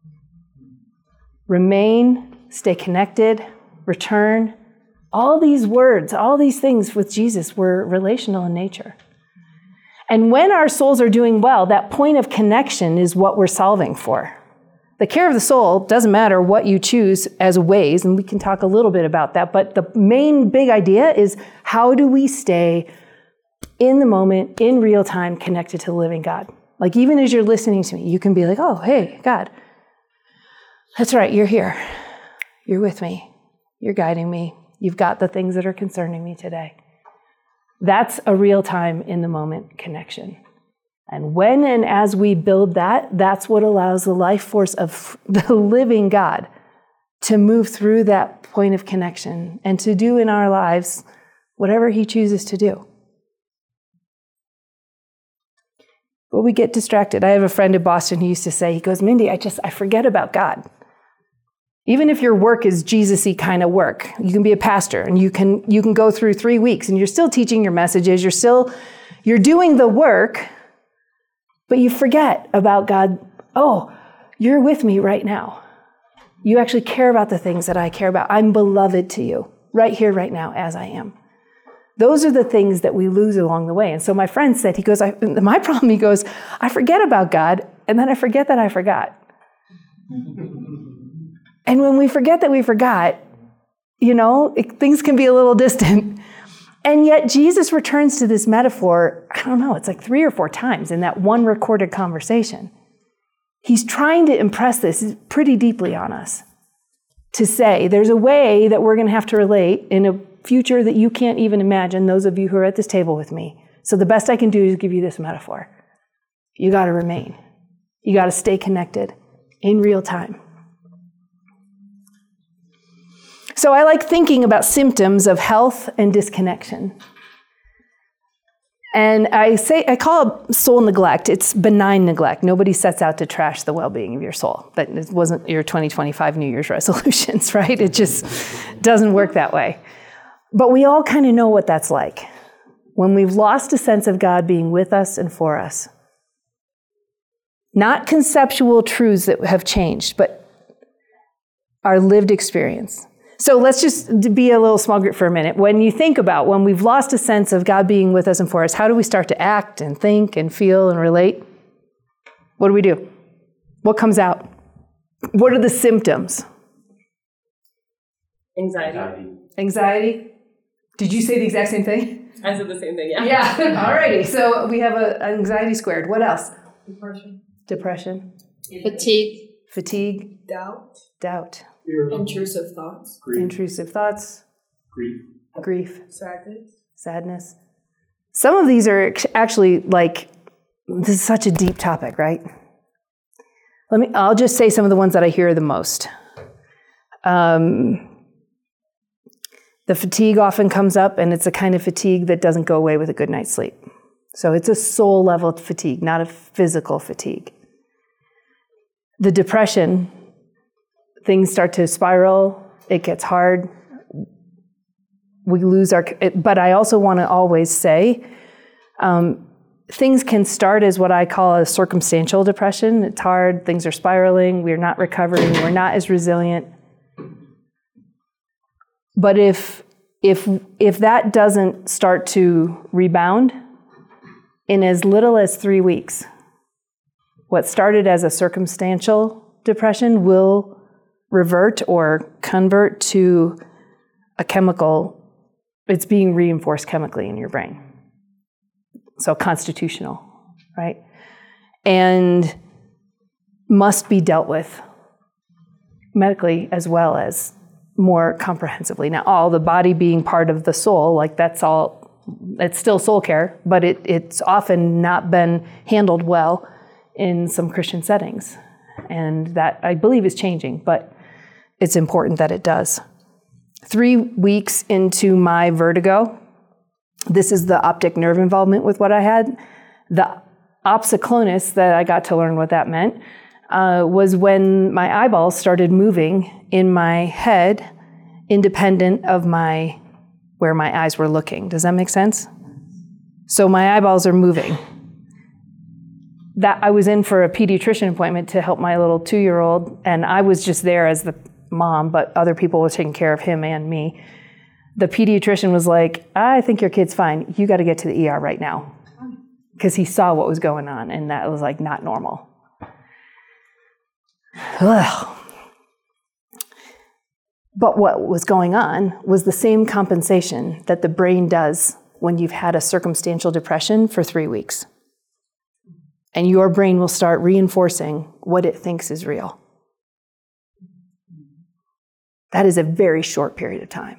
Remain, stay connected, return. All these words, all these things with Jesus were relational in nature. And when our souls are doing well, that point of connection is what we're solving for. The care of the soul doesn't matter what you choose as ways, and we can talk a little bit about that, but the main big idea is how do we stay in the moment, in real time, connected to the living God? Like even as you're listening to me, you can be like, oh, hey, God, that's right, you're here. You're with me. You're guiding me. You've got the things that are concerning me today. That's a real-time, in-the-moment connection. And when and as we build that, that's what allows the life force of the living God to move through that point of connection and to do in our lives whatever he chooses to do. But we get distracted. I have a friend in Boston who used to say, he goes, Mindy, I forget about God. Even if your work is Jesus-y kind of work, you can be a pastor and you can go through 3 weeks and you're still teaching your messages, you're doing the work, but you forget about God. Oh, you're with me right now. You actually care about the things that I care about. I'm beloved to you right here, right now, as I am. Those are the things that we lose along the way. And so my friend said, my problem, he goes, I forget about God, and then I forget that I forgot. And when we forget that we forgot, things can be a little distant. And yet Jesus returns to this metaphor, I don't know, it's like 3 or 4 times in that one recorded conversation. He's trying to impress this pretty deeply on us, to say there's a way that we're going to have to relate in a future that you can't even imagine, those of you who are at this table with me. So the best I can do is give you this metaphor. You got to remain. You got to stay connected in real time. So I like thinking about symptoms of health and disconnection. And I call it soul neglect. It's benign neglect. Nobody sets out to trash the well-being of your soul. But it wasn't your 2025 New Year's resolutions, right? It just doesn't work that way. But we all kind of know what that's like when we've lost a sense of God being with us and for us. Not conceptual truths that have changed, but our lived experience. So let's just be a little small group for a minute. When you think about when we've lost a sense of God being with us and for us, how do we start to act and think and feel and relate? What do? What comes out? What are the symptoms? Anxiety? Did you say the exact same thing? I said the same thing, yeah. Yeah, alrighty. So we have anxiety squared. What else? Depression. Fatigue. Doubt. Intrusive thoughts. Intrusive thoughts. Grief. Sadness. Some of these are actually this is such a deep topic, right? I'll just say some of the ones that I hear the most. The fatigue often comes up, and it's a kind of fatigue that doesn't go away with a good night's sleep. So it's a soul level fatigue, not a physical fatigue. The depression, things start to spiral, it gets hard, we lose but I also want to always say, things can start as what I call a circumstantial depression. It's hard, things are spiraling, we're not recovering, we're not as resilient. But if that doesn't start to rebound, in as little as 3 weeks, what started as a circumstantial depression will revert or convert to a chemical. It's being reinforced chemically in your brain. So constitutional, right? And must be dealt with medically as well as more comprehensively. Now, all the body being part of the soul, that's all, it's still soul care, but it's often not been handled well in some Christian settings. And that, I believe, is changing, but it's important that it does. 3 weeks into my vertigo, this is the optic nerve involvement with what I had. The opsoclonus, that I got to learn what that meant, was when my eyeballs started moving in my head, independent of where my eyes were looking. Does that make sense? So my eyeballs are moving. That I was in for a pediatrician appointment to help my little 2-year-old, and I was just there as the mom, but other people were taking care of him and me. The pediatrician was like, I think your kid's fine. You got to get to the ER right now. Because he saw what was going on, and that was not normal. Ugh. But what was going on was the same compensation that the brain does when you've had a circumstantial depression for 3 weeks. And your brain will start reinforcing what it thinks is real. That is a very short period of time.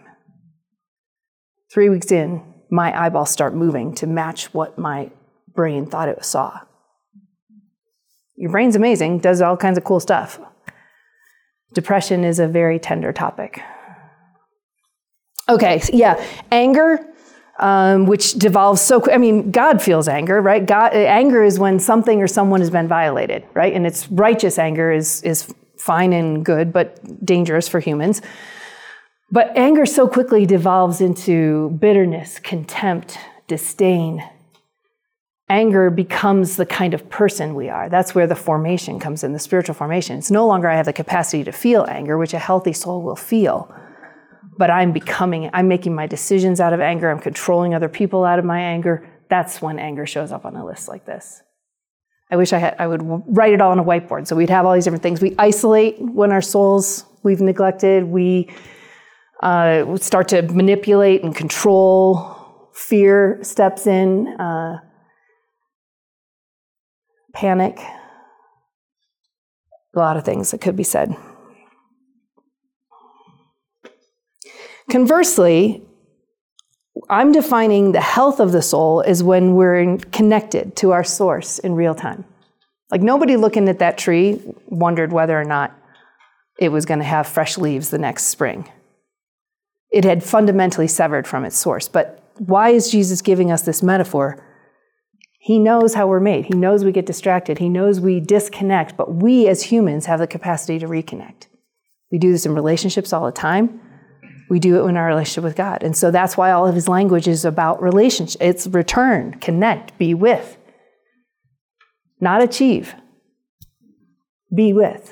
3 weeks in, my eyeballs start moving to match what my brain thought it saw. Your brain's amazing, does all kinds of cool stuff. Depression is a very tender topic. Okay, yeah, anger, which devolves so quick. I mean, God feels anger, right? Anger is when something or someone has been violated, right? And it's righteous anger is fine and good, but dangerous for humans. But anger so quickly devolves into bitterness, contempt, disdain. Anger becomes the kind of person we are. That's where the formation comes in, the spiritual formation. It's no longer I have the capacity to feel anger, which a healthy soul will feel. but I'm making my decisions out of anger, I'm controlling other people out of my anger, that's when anger shows up on a list like this. I wish I would write it all on a whiteboard so we'd have all these different things. We isolate when our souls we've neglected. We start to manipulate and control. Fear steps in. Panic. A lot of things that could be said. Conversely, I'm defining the health of the soul as when we're connected to our source in real time. Like nobody looking at that tree wondered whether or not it was going to have fresh leaves the next spring. It had fundamentally severed from its source. But why is Jesus giving us this metaphor? He knows how we're made. He knows we get distracted. He knows we disconnect, but we as humans have the capacity to reconnect. We do this in relationships all the time. We do it in our relationship with God. And so that's why all of his language is about relationship. It's return, connect, be with. Not achieve. Be with.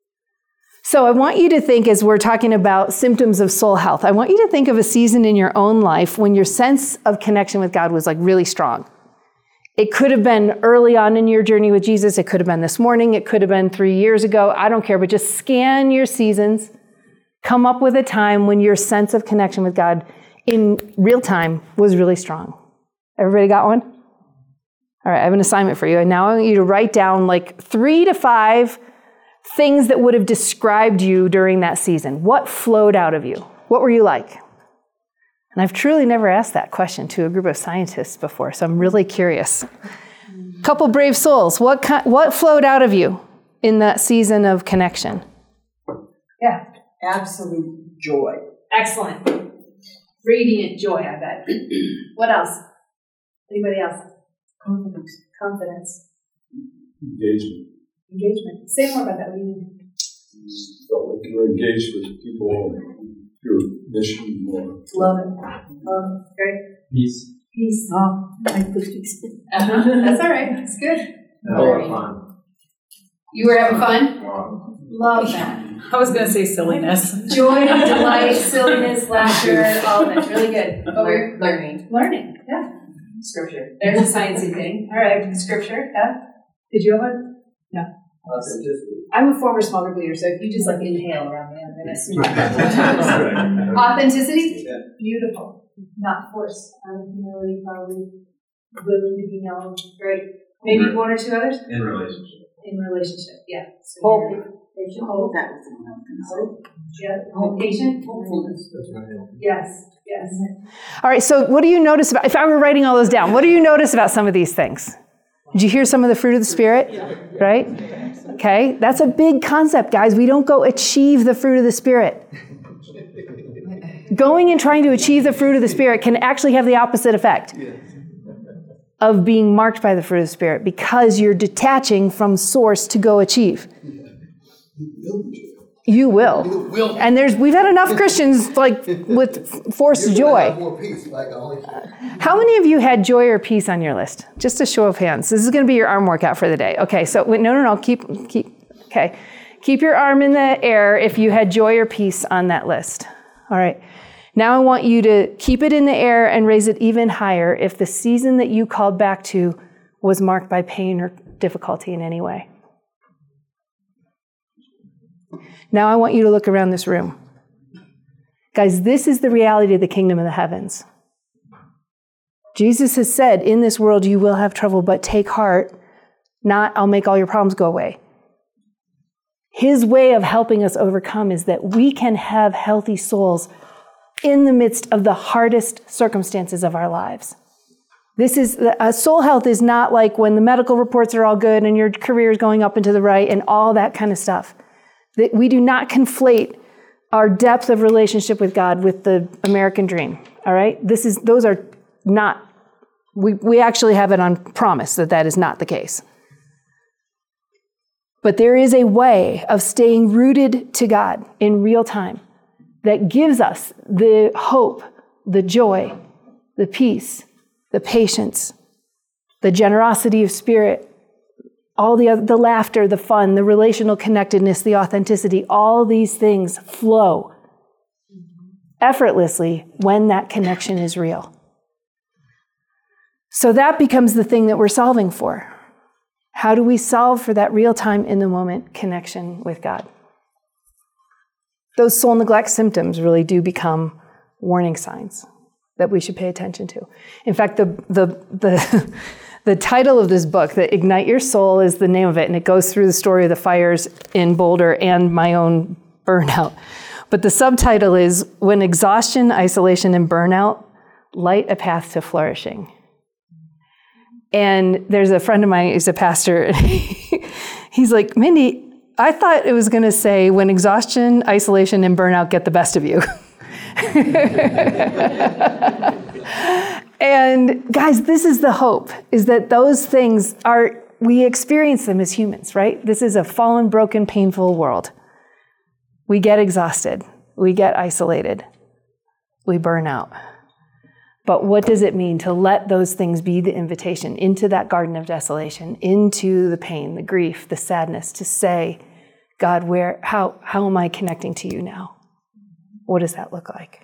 So I want you to think, as we're talking about symptoms of soul health, I want you to think of a season in your own life when your sense of connection with God was like really strong. It could have been early on in your journey with Jesus. It could have been this morning. It could have been 3 years ago. I don't care, but just scan your seasons. Come up with a time when your sense of connection with God in real time was really strong. Everybody got one? All right, I have an assignment for you. And now I want you to write down like 3 to 5 things that would have described you during that season. What flowed out of you? What were you like? And I've truly never asked that question to a group of scientists before, so I'm really curious. Couple brave souls. What flowed out of you in that season of connection? Yeah. Absolute joy. Excellent. Radiant joy, I bet. What else? Anybody else? Confidence. Engagement. Say more about that. What do you mean? Felt like you're engaged with people on your mission more. Love it. Great. Peace. Oh, I put peace. That's all right. It's good. A lot of fun. You were having fun? Wow. Love that. I was going to say silliness. Joy, delight, silliness, laughter, all of that's really good. Learning. Learning, yeah. Scripture. There's a sciencey thing. All right, scripture, yeah. Did you have one? No. I'm a former small group leader, so if you just like inhale around me, I'm going to smell that. Authenticity? Yeah. Beautiful. Not forced. Humility, probably. Willing to be known. Great. Maybe 1 or 2 others? In relationship. In relationship, yeah. So Hope. Hope. That was the one I was Hope. Yeah. Hope. Patient. Hopefulness. Yes. Yes. All right. So what do you notice about, if I were writing all those down, what do you notice about some of these things? Did you hear some of the fruit of the Spirit? Right? Okay. That's a big concept, guys. We don't go achieve the fruit of the Spirit. Going and trying to achieve the fruit of the Spirit can actually have the opposite effect of being marked by the fruit of the Spirit because you're detaching from source to go achieve. You will. And we've had enough Christians like with forced joy. How many of you had joy or peace on your list? Just a show of hands. This is going to be your arm workout for the day. Okay, so no. Keep your arm in the air if you had joy or peace on that list. All right. Now I want you to keep it in the air and raise it even higher if the season that you called back to was marked by pain or difficulty in any way. Now I want you to look around this room. Guys, this is the reality of the kingdom of the heavens. Jesus has said, in this world you will have trouble, but take heart, not I'll make all your problems go away. His way of helping us overcome is that we can have healthy souls in the midst of the hardest circumstances of our lives. Soul health is not like when the medical reports are all good and your career is going up and to the right and all that kind of stuff. That we do not conflate our depth of relationship with God with the American dream. All right? Those are not, we actually have it on promise that is not the case. But there is a way of staying rooted to God in real time that gives us the hope, the joy, the peace, the patience, the generosity of spirit, all the laughter, the fun, the relational connectedness, the authenticity, all these things flow effortlessly when that connection is real. So that becomes the thing that we're solving for. How do we solve for that real-time, in-the-moment connection with God? Those soul neglect symptoms really do become warning signs that we should pay attention to. In fact, the title of this book, the Ignite Your Soul, is the name of it, and it goes through the story of the fires in Boulder and my own burnout. But the subtitle is When Exhaustion, Isolation, and Burnout Light a Path to Flourishing. And there's a friend of mine who's a pastor, and he's like, Mindy, I thought it was going to say when exhaustion, isolation, and burnout get the best of you. And guys, this is the hope, is that those things we experience them as humans, right? This is a fallen, broken, painful world. We get exhausted. We get isolated. We burn out. But what does it mean to let those things be the invitation into that garden of desolation, into the pain, the grief, the sadness, to say, God, how am I connecting to you now? What does that look like?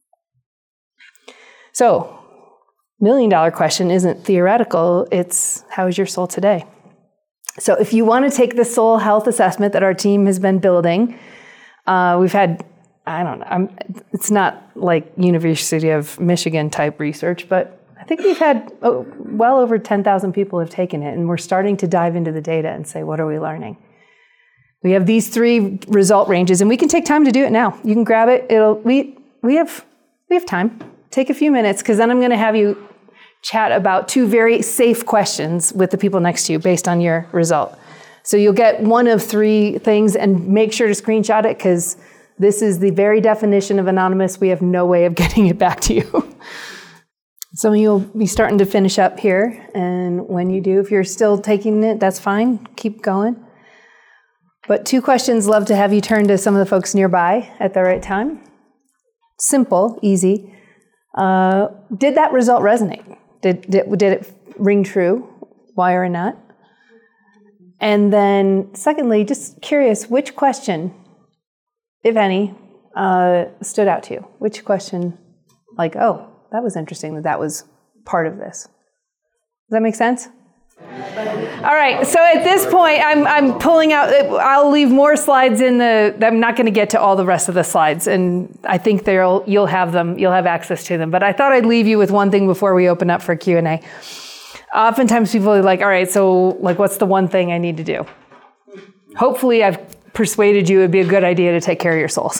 So, $1 million question isn't theoretical, it's how is your soul today? So if you want to take the soul health assessment that our team has been building, we've had, it's not like University of Michigan type research, but I think we've had well over 10,000 people have taken it, and we're starting to dive into the data and say, what are we learning? We have these 3 result ranges, and we can take time to do it now. You can grab it. We have time. Take a few minutes, because then I'm going to have you chat about 2 very safe questions with the people next to you based on your result. So you'll get one of 3 things, and make sure to screenshot it, because this is the very definition of anonymous. We have no way of getting it back to you. So you'll be starting to finish up here, and when you do, if you're still taking it, that's fine. Keep going. But 2 questions, love to have you turn to some of the folks nearby at the right time. Simple, easy. Did that result resonate? Did it ring true? Why or not? And then secondly, just curious, which question, if any, stood out to you? Which question, like, oh, that was interesting that was part of this. Does that make sense? All right, so at this point, I'm pulling out, I'll leave more slides I'm not going to get to all the rest of the slides, and I think you'll have access to them, but I thought I'd leave you with one thing before we open up for Q&A. Oftentimes people are like, all right, so like, what's the one thing I need to do? Hopefully I've persuaded you it'd be a good idea to take care of your souls.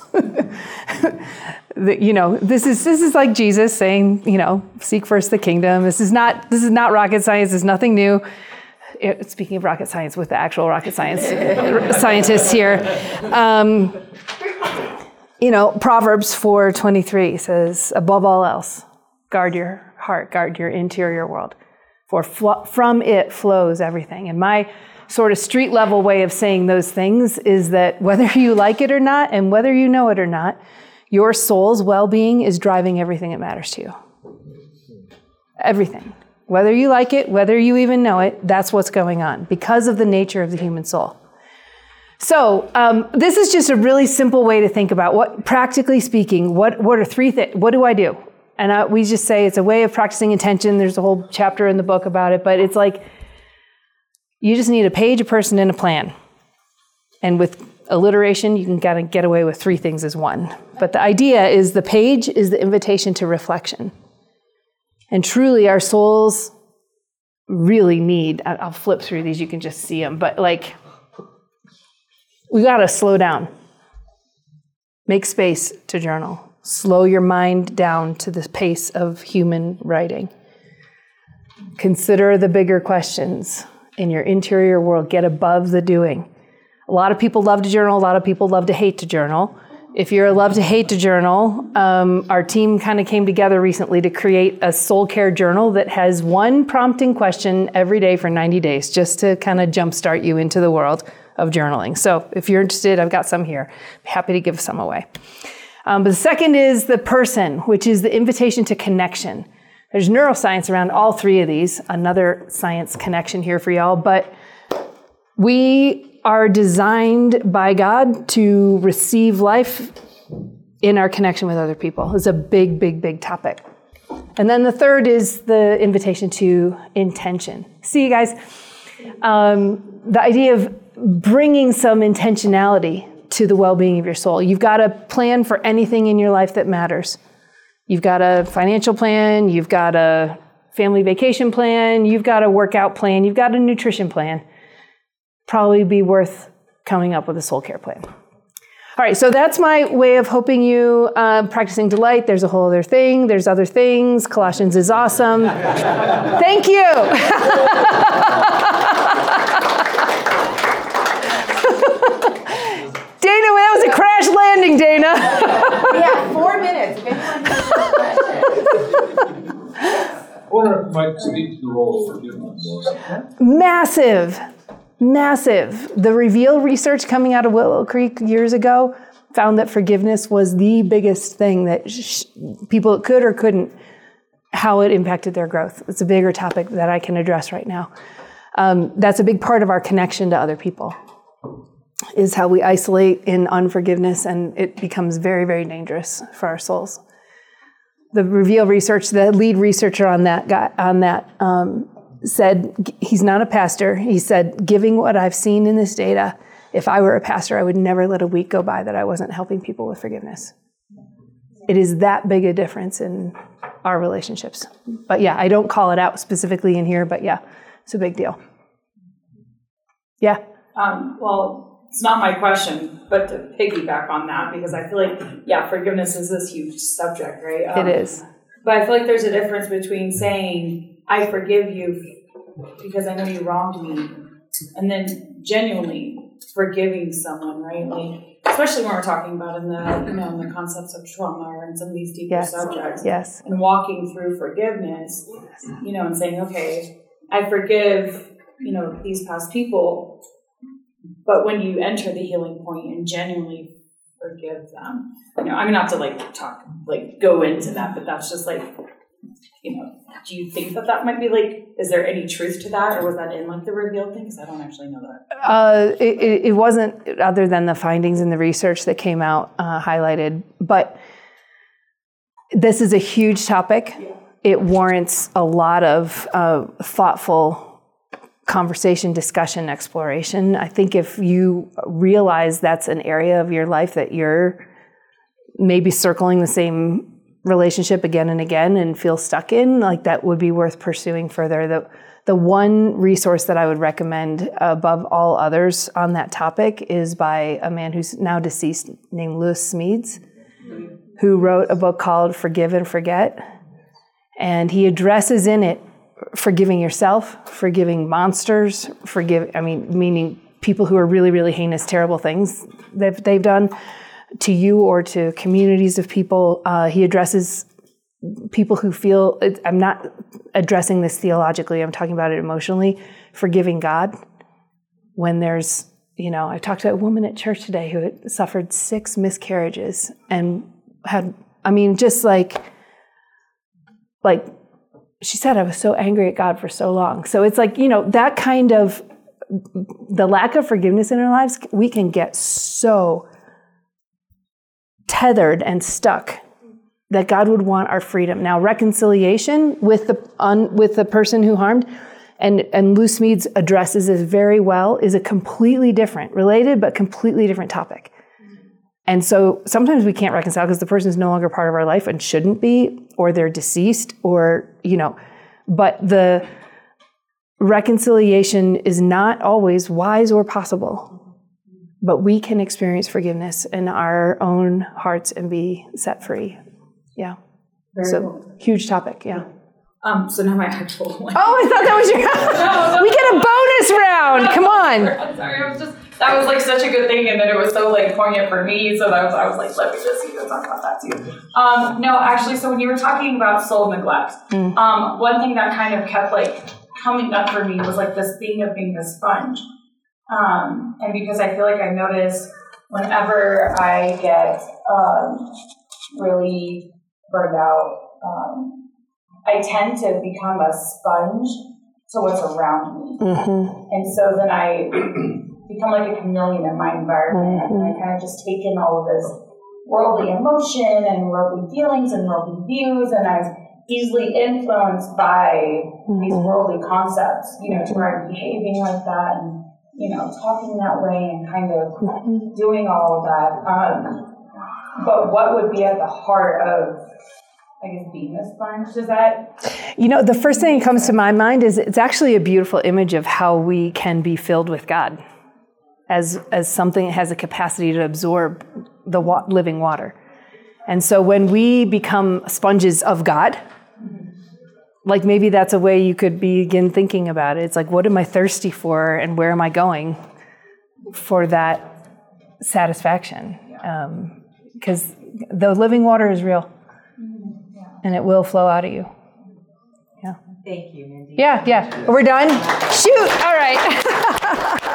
This is like Jesus saying, seek first the kingdom. This is not rocket science. There's nothing new. Speaking of rocket science, with the actual rocket science scientists here, Proverbs 4:23 says, above all else, guard your heart, guard your interior world, for from it flows everything. And my sort of street level way of saying those things is that whether you like it or not, and whether you know it or not, your soul's well-being is driving everything that matters to you. Everything. Whether you like it, whether you even know it, that's what's going on because of the nature of the human soul. So this is just a really simple way to think about what, practically speaking, what are 3 things? What do I do? And we just say it's a way of practicing intention. There's a whole chapter in the book about it, but it's like you just need a page, a person, and a plan. And with alliteration, you can kind of get away with 3 things as one. But the idea is the page is the invitation to reflection. And truly, our souls really need, I'll flip through these, you can just see them, but we got to slow down. Make space to journal. Slow your mind down to the pace of human writing. Consider the bigger questions in your interior world. Get above the doing. A lot of people love to journal. A lot of people love to hate to journal. If you're a love to hate to journal, our team kind of came together recently to create a soul care journal that has one prompting question every day for 90 days, just to kind of jumpstart you into the world of journaling. So if you're interested, I've got some here. I'm happy to give some away. But the second is the person, which is the invitation to connection. There's neuroscience around all 3 of these, another science connection here for y'all, but we are designed by God to receive life in our connection with other people. It's a big, big, big topic. And then the third is the invitation to intention. See, you guys, the idea of bringing some intentionality to the well-being of your soul. You've got a plan for anything in your life that matters. You've got a financial plan, you've got a family vacation plan, you've got a workout plan, you've got a nutrition plan. Probably be worth coming up with a soul care plan. All right, so that's my way of hoping you practicing delight. There's a whole other thing. There's other things. Colossians is awesome. Thank you. Dana, that was a crash landing, Dana. We have 4 minutes. If anyone has questions. I wonder if it might speak to the role of forgiveness. Massive. The Reveal research coming out of Willow Creek years ago found that forgiveness was the biggest thing that people could or couldn't, how it impacted their growth. It's a bigger topic that I can address right now. That's a big part of our connection to other people, is how we isolate in unforgiveness, and it becomes very, very dangerous for our souls. The Reveal research, the lead researcher on that said, he's not a pastor. He said, giving what I've seen in this data, if I were a pastor, I would never let a week go by that I wasn't helping people with forgiveness. It is that big a difference in our relationships. But yeah, I don't call it out specifically in here, but yeah, it's a big deal. Yeah. Well, it's not my question, but to piggyback on that, because I feel like, yeah, forgiveness is this huge subject, right? It is. But I feel like there's a difference between saying, I forgive you because I know you wronged me, and then genuinely forgiving someone, right? Like, especially when we're talking about in the concepts of trauma or in some of these deeper subjects. Yes. And walking through forgiveness, and saying, okay, I forgive, these past people, but when you enter the healing point and genuinely forgive them, I'm gonna have to go into that, but that's just do you think that might be is there any truth to that, or was that in the Reveal thing? Because I don't actually know that. It wasn't, other than the findings in the research that came out highlighted, but this is a huge topic. Yeah. It warrants a lot of thoughtful conversation, discussion, exploration. I think if you realize that's an area of your life that you're maybe circling the same relationship again and again and feel stuck in, that would be worth pursuing further. The one resource that I would recommend above all others on that topic is by a man who's now deceased named Lewis Smedes, who wrote a book called Forgive and Forget. And he addresses in it forgiving yourself, forgiving monsters, meaning people who are really, really heinous, terrible things that they've done to you or to communities of people. He addresses people who feel, I'm not addressing this theologically, I'm talking about it emotionally, forgiving God when there's, I talked to a woman at church today who had suffered 6 miscarriages and had, she said, I was so angry at God for so long. So it's that kind of, the lack of forgiveness in our lives, we can get so tethered and stuck that God would want our freedom. Now, reconciliation with the person who harmed, and Lewis Smedes addresses this very well, is a completely different, related but completely different topic. And so sometimes we can't reconcile because the person is no longer part of our life and shouldn't be, or they're deceased, or, but the reconciliation is not always wise or possible. But we can experience forgiveness in our own hearts and be set free. Yeah. Very cool. Huge topic, yeah. So now my actual one. Oh, I thought that was your... No. We get a bonus round. Come on. I'm sorry. That was such a good thing, and then it was so poignant for me. So I was let me just talk about that too. No, actually, so when you were talking about soul neglect, one thing that kind of kept coming up for me was this thing of being a sponge. And because I feel I notice whenever I get really burned out, I tend to become a sponge to what's around me. Mm-hmm. And so then I become a chameleon in my environment, and I kind of just take in all of this worldly emotion and worldly feelings and worldly views, and I was easily influenced by these worldly concepts, to where I'm behaving like that and, talking that way and kind of doing all of that. But what would be at the heart of, I guess, being this sponge? Does that? The first thing that comes to my mind is it's actually a beautiful image of how we can be filled with God as something that has a capacity to absorb the living water. And so when we become sponges of God, like maybe that's a way you could begin thinking about it. It's like, what am I thirsty for and where am I going for that satisfaction? Because the living water is real and it will flow out of you. Yeah. Thank you, Mindy. Yeah. We're done? Shoot. All right.